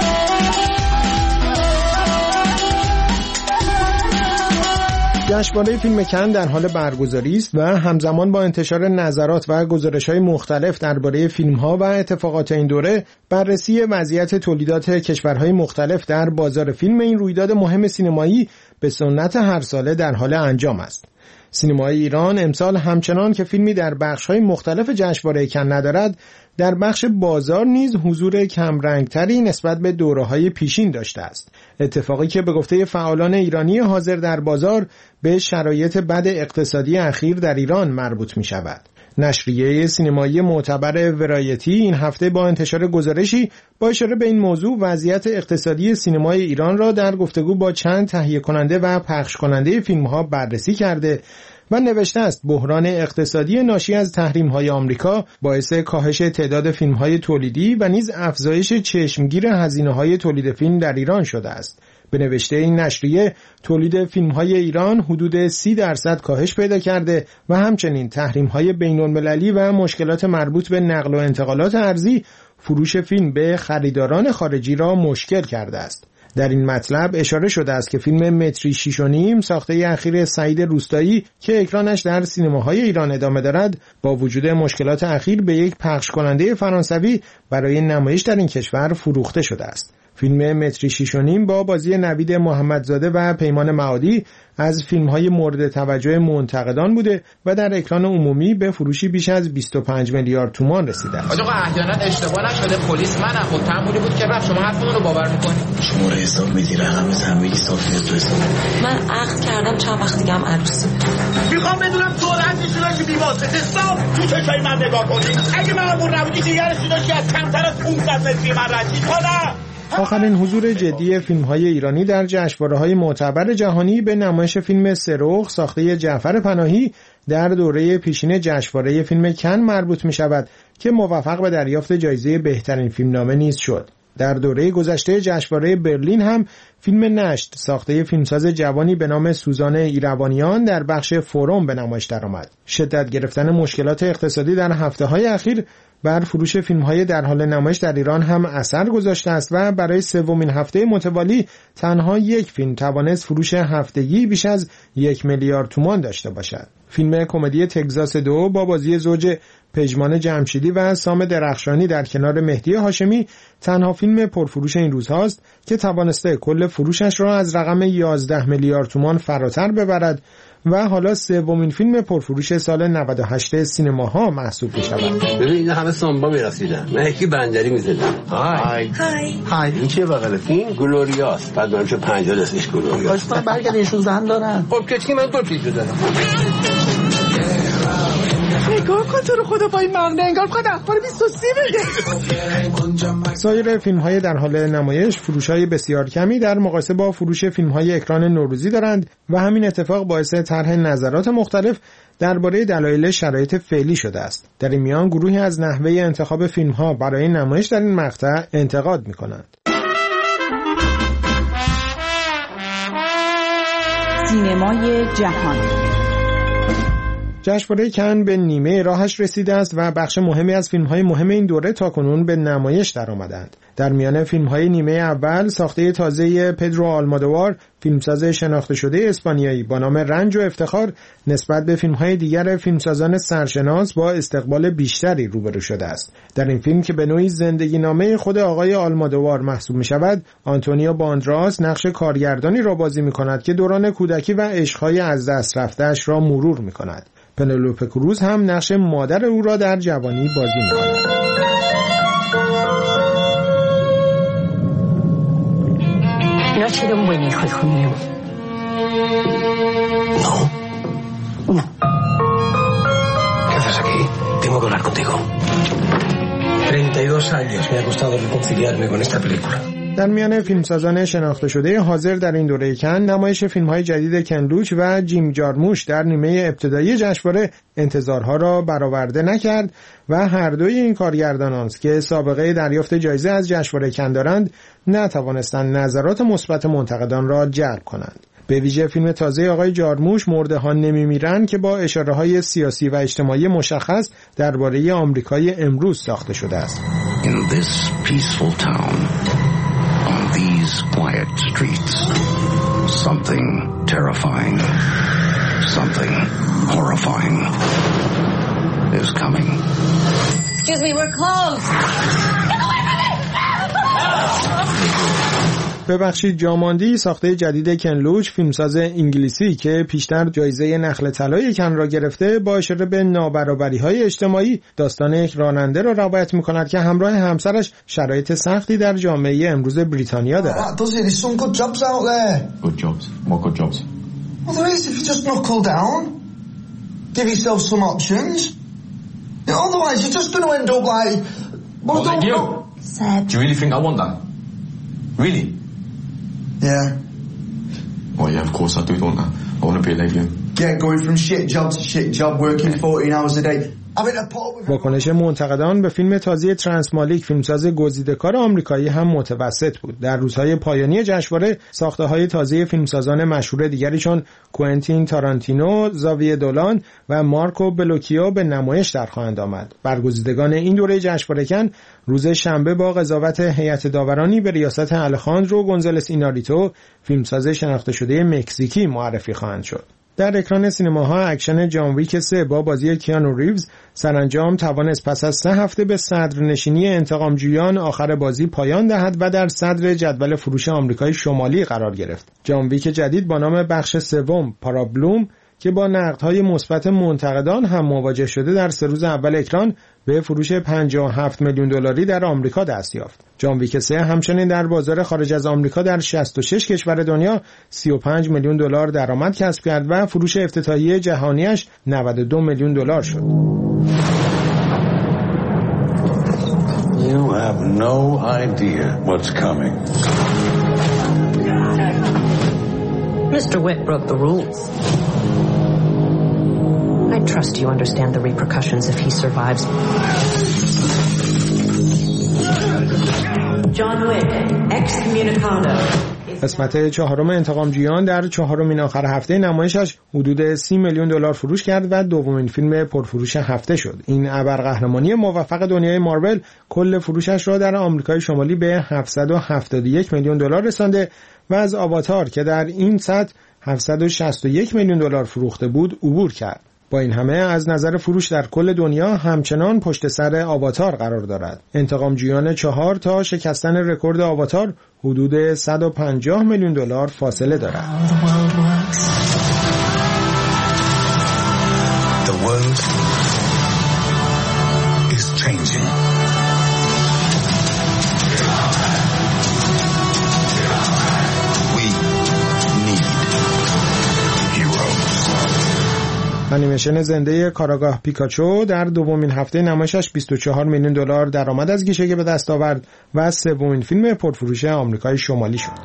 Speaker 21: جشنواره فیلم کن در حال برگزاری است و همزمان با انتشار نظرات و گزارش‌های مختلف درباره فیلم‌ها و اتفاقات این دوره، بررسی وضعیت تولیدات کشورهای مختلف در بازار فیلم این رویداد مهم سینمایی به سنت هر ساله در حال انجام است. سینمای ایران امسال همچنان که فیلمی در بخش‌های مختلف جشنواره کن ندارد، در بخش بازار نیز حضور کمرنگتری نسبت به دوره‌های پیشین داشته است. اتفاقی که به گفته فعالان ایرانی حاضر در بازار به شرایط بد اقتصادی اخیر در ایران مربوط می شود. نشریه سینمایی معتبر ورایتی این هفته با انتشار گزارشی با اشاره به این موضوع وضعیت اقتصادی سینمای ایران را در گفتگو با چند تهیه کننده و پخش کننده فیلم‌ها بررسی کرده و نوشته است بحران اقتصادی ناشی از تحریم‌های آمریکا باعث کاهش تعداد فیلم‌های تولیدی و نیز افزایش چشمگیر هزینه‌های تولید فیلم در ایران شده است. به نوشته این نشریه، تولید فیلم‌های ایران حدود 30% کاهش پیدا کرده و همچنین تحریم‌های بین‌المللی و مشکلات مربوط به نقل و انتقالات ارزی فروش فیلم به خریداران خارجی را مشکل کرده است. در این مطلب اشاره شده است که فیلم متری 6.5 ساخته اخیر سعید روستایی که اکرانش در سینماهای ایران ادامه دارد، با وجود مشکلات اخیر به یک پخش کننده فرانسوی برای نمایش در این کشور فروخته شده است. فیلم متری 6.5 با بازی نوید محمدزاده و پیمان معادی از فیلم‌های مورد توجه منتقدان بوده و در اکران عمومی به فروشی بیش از 25 میلیارد تومان رسیده است.
Speaker 3: آقا احیانا اشتباه نشده، پلیس منم متهمونی بود که رفت، شما حرفتون رو باور می‌کنید؟
Speaker 6: شما حساب میدی رقم تنبیهی صافی تو حساب.
Speaker 7: من عقد کردم چند وقت دیگه هم عروسی.
Speaker 6: میخوام بدونم سرعت میشونه که بی‌واسطه صاف تو چشای من نگاه کنید. اگه مأمور نبودی دیگرش داشتی از کمتر از 500 متری من رسید کنم.
Speaker 21: آخرین حضور جدی فیلم‌های ایرانی در جشنواره‌های معتبر جهانی به نمایش فیلم سرخ ساخته جعفر پناهی در دوره پیشین جشنواره فیلم کن مربوط می‌شود که موفق به دریافت جایزه بهترین فیلمنامه نیز شد. در دوره گذشته جشنواره برلین هم فیلم نشت ساخته فیلمساز جوانی به نام سوزان ایروانیان در بخش فوروم به نمایش درآمد. شدت گرفتن مشکلات اقتصادی در هفته‌های اخیر بر فروش فیلم‌های در حال نمایش در ایران هم اثر گذاشته است و برای سومین هفته متوالی تنها یک فیلم توانست فروش هفتگی بیش از 1 میلیارد تومان داشته باشد. فیلم کمدی تگزاس 2 با بازی زوج پژمان جمشیدی و سام درخشانی در کنار مهدی هاشمی تنها فیلم پرفروش این روزهاست که توانسته کل فروشش را از رقم 11 میلیارد تومان فراتر ببرد و حالا سومین فیلم پرفروش سال 98 سینماها محسوب می‌شود.
Speaker 9: ببین اینا همه سامبا می‌رسیدن. من یکی بندری می‌زدم. های. این چه بغلت؟ این گلوریاست. بعد برام 50 دستش گلوریاست.
Speaker 6: من برگردیشون زن دارن.
Speaker 9: خب کچی من ترکی دارم.
Speaker 6: نگاه کن تو رو خدا با این مغنه انگار بخواد اخبار 23 بده.
Speaker 21: سایر فیلم‌های در حال نمایش فروش‌های بسیار کمی در مقایسه با فروش فیلم‌های اکران نوروزی دارند و همین اتفاق باعث طرح نظرات مختلف درباره دلایل شرایط فعلی شده است. در این میان گروهی از نحوه انتخاب فیلم‌ها برای نمایش در این مقطع انتقاد می‌کنند.
Speaker 1: سینمای جهان.
Speaker 21: جشنواره کن به نیمه راهش رسیده است و بخش مهمی از فیلم‌های مهم این دوره تاکنون به نمایش درآمدند. در میان فیلم‌های نیمه اول ساخته تازه پدرو آلمادوار، فیلمساز شناخته شده اسپانیایی با نام رنج و افتخار، نسبت به فیلم‌های دیگر فیلمسازان سرشناس با استقبال بیشتری روبرو شده است. در این فیلم که به نوعی زندگی نامه خود آقای آلمادوار محسوب می‌شود، آنتونیو باندراس نقش کارگردانی را بازی می‌کند که دوران کودکی و عشق‌های از دست رفته‌اش را مرور می‌کند. پنلوپه کروز هم نقش مادر او را در جوانی بازی می‌کند.
Speaker 8: No ha sido un buen hijo, hijo mío.
Speaker 9: No.
Speaker 8: No.
Speaker 9: ¿Qué haces aquí? Tengo que hablar contigo. 32 años me ha costado reconciliarme con esta película.
Speaker 21: در میان فیلمسازان شناخته شده حاضر در این دوره کن، نمایش فیلم‌های جدید کن لوچ و جیم جارموش در نیمه ابتدایی جشنواره انتظارها را برآورده نکرد و هر دوی این کارگردانان که سابقه دریافت جایزه از جشنواره کن دارند، نتوانستند نظرات مثبت منتقدان را جلب کنند. به ویژه فیلم تازه آقای جارموش مرده نمیمیرن که با اشاره‌های سیاسی و اجتماعی مشخص درباره آمریکای امروز ساخته شده است.
Speaker 10: In this peaceful town, on these quiet streets, something terrifying, something horrifying is coming.
Speaker 8: Excuse me, we're closed.
Speaker 21: ببخشید جاماندی ساخته جدید کن لوچ، فیلمساز انگلیسی که پیشتر جایزه نخل طلای کن را گرفته، با اشاره به نابرابری‌های اجتماعی داستان یک راننده را روایت می‌کند که همراه همسرش شرایط سختی در جامعه امروز بریتانیا دارد.
Speaker 11: Yeah. Well, yeah, of course I do, don't I? I want to be like you. Yeah, going from shit job to shit job, working 14 hours a day.
Speaker 21: واکنش منتقدان به فیلم تازه ترانسمالیک، فیلمساز گزیده‌کار آمریکایی، هم متوسط بود. در روزهای پایانی جشنواره ساخته‌های تازه فیلمسازان مشهور دیگری چون کوئنتین تارانتینو، زاویه دولان و مارکو بلوکیو به نمایش در خواهند آمد. برگزیدگان این دوره جشنواره کن روز شنبه با قضاوت هیئت داورانی به ریاست الخاندرو گونزالس ایناریتو، فیلمساز شناخته شده مکزیکی، معرفی خواهند شد. در اکران سینماها اکشن جان ویک 3 با بازی کیانو ریوز سرانجام توانست پس از 3 هفته به صدرنشینی انتقامجویان آخر بازی پایان دهد و در صدر جدول فروش آمریکای شمالی قرار گرفت. جان ویک جدید با نام بخش سوم پارابلوم که با نقدهای مثبت منتقدان هم مواجه شده، در 3 روز اول اکران به فروش 57 میلیون دلاری در آمریکا دست یافت. جان ویک 3 همچنین در بازار خارج از آمریکا در 66 کشور دنیا 35 میلیون دلار درآمد کسب کرد و فروش افتتاحیه جهانیش 92 میلیون دلار شد.
Speaker 10: You have no idea what's coming.
Speaker 8: Mr. Witt broke the rules. I trust you understand the repercussions if he survives. John Wick, excommunicado.
Speaker 21: قسمت چهارم انتقامجویان در 4مین آخر هفته نمایشش حدود 30 میلیون دلار فروش کرد و دومین فیلم پرفروش هفته شد. این ابرقهرمانی موفق دنیای مارول کل فروشش را در آمریکای شمالی به 771 میلیون دلار رسانده و از آواتار که در این سطح 761 میلیون دلار فروخته بود عبور کرد. با این همه از نظر فروش در کل دنیا همچنان پشت سر آواتار قرار دارد. انتقامجویان 4 تا شکستن رکورد آواتار حدود 150 میلیون دلار فاصله دارد.
Speaker 10: The world is changing.
Speaker 21: انیمیشن زنده کاراگاه پیکاچو در دومین هفته نمایشش 24 میلیون دلار درآمد از گیشه به دست آورد و سومین فیلم پرفروش آمریکای شمالی شد.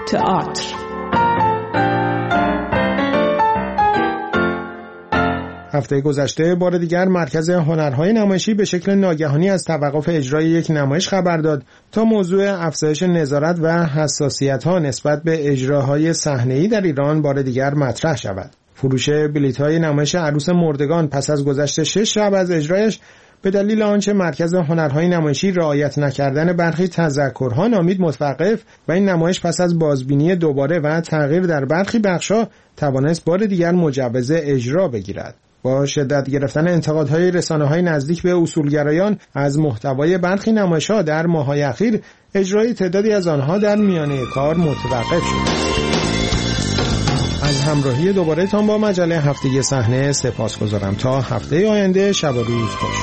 Speaker 21: تئاتر. هفته گذشته بار دیگر مرکز هنرهای نمایشی به شکل ناگهانی از توقف اجرای یک نمایش خبر داد تا موضوع افزایش نظارت و حساسیت‌ها نسبت به اجراهای صحنه‌ای در ایران بار دیگر مطرح شود. فروش بلیط‌های نمایش عروس مردگان پس از گذشت 6 شب از اجرایش به دلیل آنچه مرکز هنرهای نمایشی رعایت نکردن برخی تذکرها نامید متوقف و این نمایش پس از بازبینی دوباره و تغییر در برخی بخش‌ها توانست بار دیگر مجوز اجرا بگیرد. با شدت گرفتن انتقادهای رسانه‌های نزدیک به اصولگرایان از محتوای برخی نمایش‌ها در ماه‌های اخیر، اجرای تعدادی از آنها در میانه کار متوقف شد. از همراهی دوباره تان با مجله هفتگی صحنه سپاسگزارم. تا هفته آینده شب و روز خوش.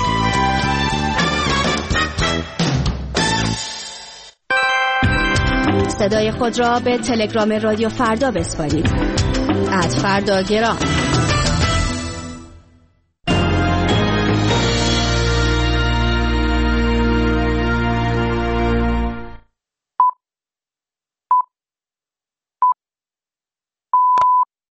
Speaker 4: صدای خود را به تلگرام رادیو فردا بسپارید. @فرداگرام